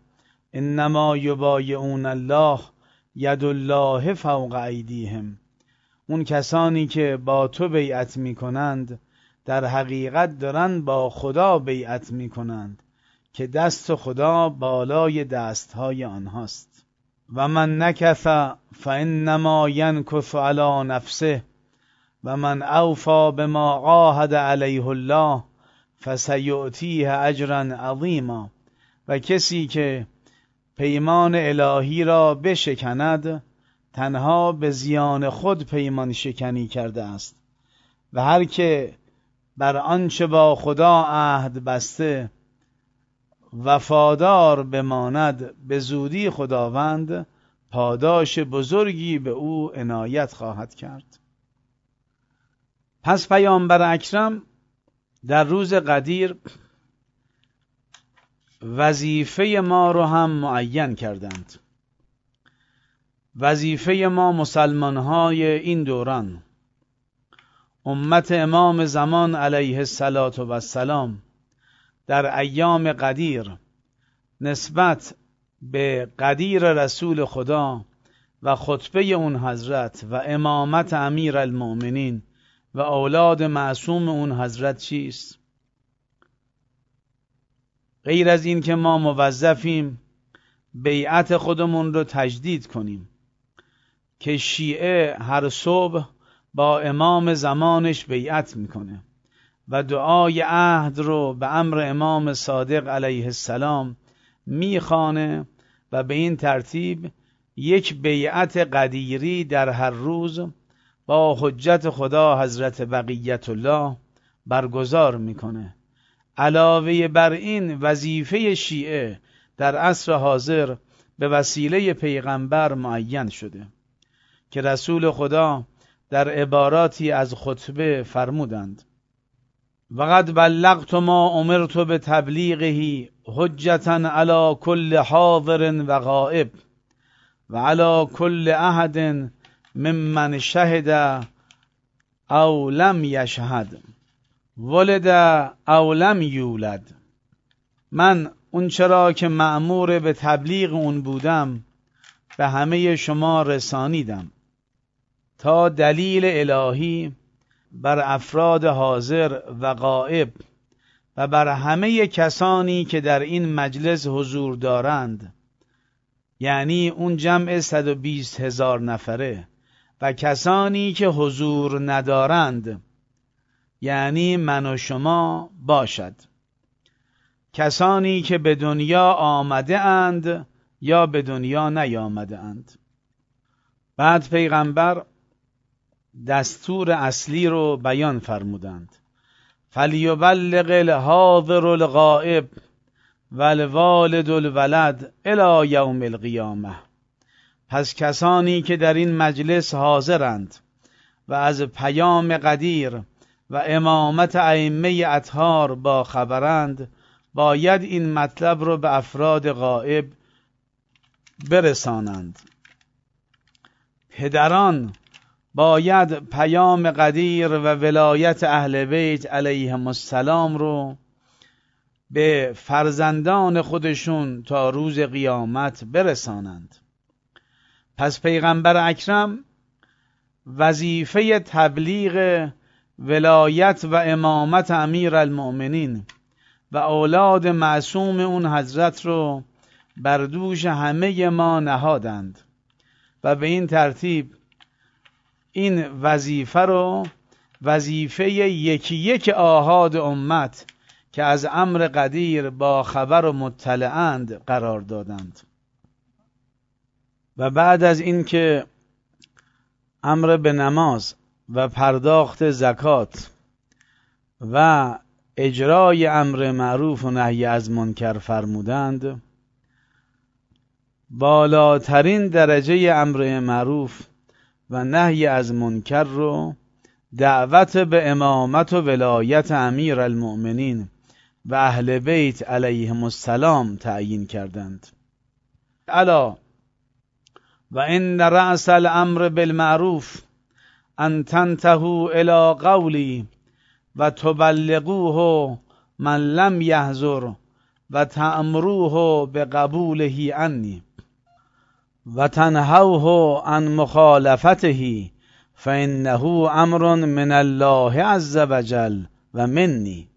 انما یبایعون الله ید الله فوق ایدیهم. اون کسانی که با تو بیعت میکنند در حقیقت دارن با خدا بیعت میکنند که دست خدا بالای دستهای آنهاست. و من نکث فانما ینکث علی نفسه و من اوفی بما عاهد علیه الله فسیؤتیه اجرا عظیما. و کسی که پیمان الهی را بشکند تنها به زیان خود پیمان شکنی کرده است و هر که بر آنچه با خدا عهد بسته وفادار بماند به زودی خداوند پاداش بزرگی به او عنایت خواهد کرد. پس پیامبر اکرم در روز قدیر وظیفه ما رو هم معین کردند. وظیفه ما مسلمان‌های این دوران، امت امام زمان علیه السلام، در ایام قدیر نسبت به قدیر رسول خدا و خطبه اون حضرت و امامت امیر المؤمنین و اولاد معصوم اون حضرت چیست؟ غیر از این که ما موظفیم بیعت خودمون رو تجدید کنیم که شیعه هر صبح با امام زمانش بیعت میکنه و دعای عهد رو به امر امام صادق علیه السلام میخوانه و به این ترتیب یک بیعت قدیری در هر روز با حجت خدا حضرت بقیت الله برگزار میکنه. علاوه بر این وظیفه شیعه در عصر حاضر به وسیله پیغمبر معین شده که رسول خدا در عباراتی از خطبه فرمودند وقد بلغت ما امرت به تبلیغه حجتا علی کل حاضر و غائب و علی کل احد ممن شهد او لم یشهد ولد او لم یولد. من اون چرا که مأمور به تبلیغ اون بودم به همه شما رسانیدم تا دلیل الهی بر افراد حاضر و غائب و بر همه کسانی که در این مجلس حضور دارند، یعنی اون جمع صد و بیست هزار نفره، و کسانی که حضور ندارند، یعنی من و شما باشد، کسانی که به دنیا آمده اند یا به دنیا نیامده اند. بعد پیغمبر دستور اصلی رو بیان فرمودند فلیبلغ الحاضر الغائب والوالد الولد الی یوم القیامه. پس کسانی که در این مجلس حاضرند و از پیام قدیر و امامت ائمه اطهار با خبرند باید این مطلب رو به افراد غائب برسانند. پدران باید پیام قدیر و ولایت اهل بیت علیهم السلام رو به فرزندان خودشون تا روز قیامت برسانند. پس پیغمبر اکرم وظیفه تبلیغ ولایت و امامت امیر المؤمنین و اولاد معصوم اون حضرت رو بر دوش همه ما نهادند و به این ترتیب این وظیفه رو وظیفه یکی یک آحاد امت که از امر قدیر با خبر و مطلعند قرار دادند. و بعد از این که امر به نماز و پرداخت زکات و اجرای امر معروف و نهی از منکر فرمودند، بالاترین درجه امر معروف و نهی از منکر رو دعوت به امامت و ولایت امیر المؤمنین و اهل بیت علیهم السلام تعیین کردند. الا و ان رأس الامر بالمعروف ان تنتهوا الی قولی و تبلغوه من لم یحضر و تأمروه بقبوله عنی و تنهوه عن مخالفته فإنه امر من الله عز وجل و منی.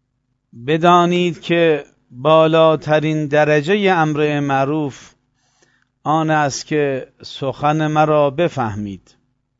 بدانید که بالاترین درجه امر معروف آن است که سخن مرا بفهمید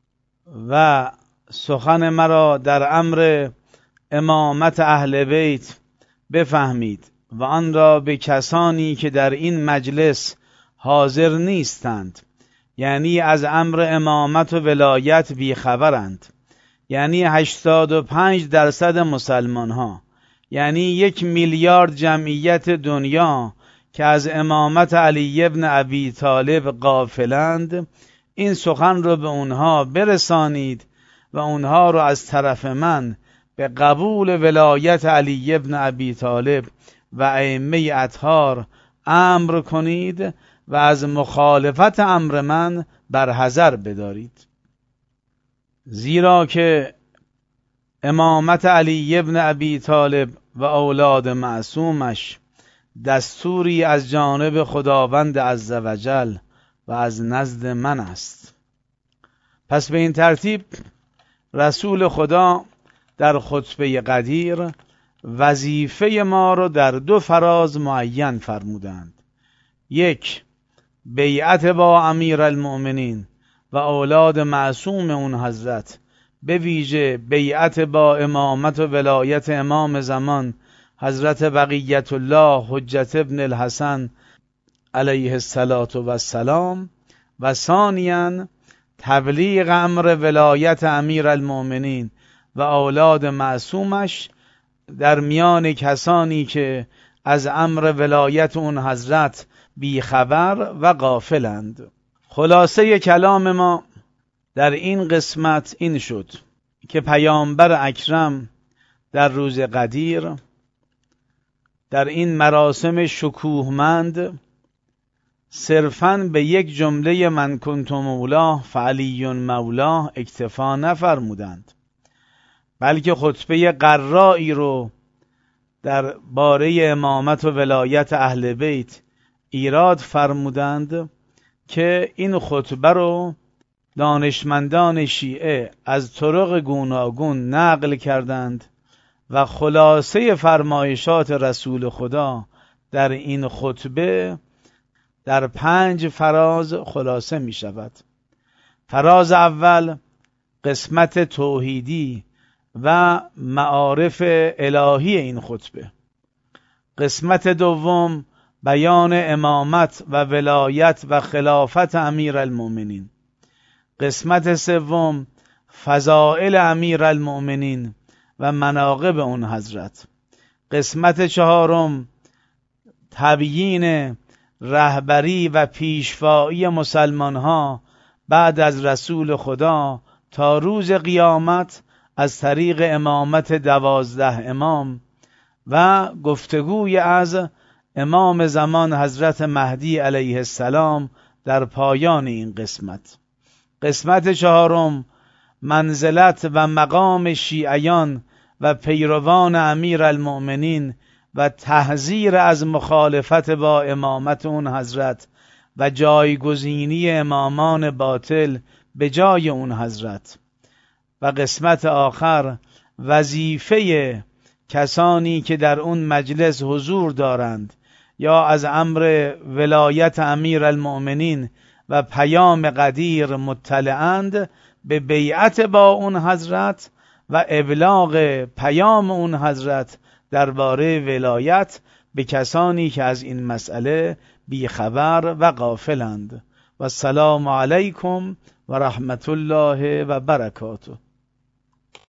و سخن مرا در امر امامت اهل بیت بفهمید و آن را به کسانی که در این مجلس حاضر نیستند، یعنی از امر امامت و ولایت بیخبرند، یعنی هشتاد و پنج درصد مسلمان ها، یعنی یک میلیارد جمعیت دنیا که از امامت علی ابن ابی طالب غافلند، این سخن رو به اونها برسانید و اونها رو از طرف من به قبول ولایت علی ابن ابی طالب و ائمه اطهار امر کنید و از مخالفت امر من برحذر بدارید. زیرا که امامت علی ابن ابی طالب و اولاد معصومش دستوری از جانب خداوند عزوجل و از نزد من است. پس به این ترتیب رسول خدا در خطبه قدیر وظیفه ما رو در دو فراز معین فرمودند: یک، بیعت با امیر المؤمنین و اولاد معصوم اون حضرت، به ویژه بیعت با امامت و ولایت امام زمان حضرت بقیت الله حجت ابن الحسن علیه السلام، و ثانیاً تبلیغ امر ولایت امیر المؤمنین و اولاد معصومش در میان کسانی که از امر ولایت اون حضرت بیخبر و غافلند. خلاصه کلام ما در این قسمت این شد که پیامبر اکرم در روز قدیر در این مراسم شکوهمند صرفاً به یک جمله من کنت مولاه فعلی مولاه اکتفا نفرمودند، بلکه خطبه قرایی رو در باره امامت و ولایت اهل بیت ایراد فرمودند که این خطبه رو دانشمندان شیعه از طرق گوناگون نقل کردند و خلاصه فرمایشات رسول خدا در این خطبه در پنج فراز خلاصه می شود. فراز اول قسمت توحیدی و معارف الهی این خطبه. قسمت دوم بیان امامت و ولایت و خلافت امیر المؤمنین. قسمت سوم فضائل امیر المؤمنین و مناقب اون حضرت. قسمت چهارم تبیین رهبری و پیشوایی مسلمان ها بعد از رسول خدا تا روز قیامت از طریق امامت دوازده امام و گفتگوی از امام زمان حضرت مهدی علیه السلام در پایان این قسمت. قسمت چهارم منزلت و مقام شیعیان و پیروان امیر المؤمنین و تحذیر از مخالفت با امامت اون حضرت و جایگزینی امامان باطل به جای اون حضرت. و قسمت آخر وظیفه کسانی که در اون مجلس حضور دارند یا از امر ولایت امیر المؤمنین و پیام قدیر مطلعند به بیعت با اون حضرت و ابلاغ پیام اون حضرت درباره ولایت به کسانی که از این مسئله بیخبر و غافلند. و السلام علیکم و رحمت الله و برکاته.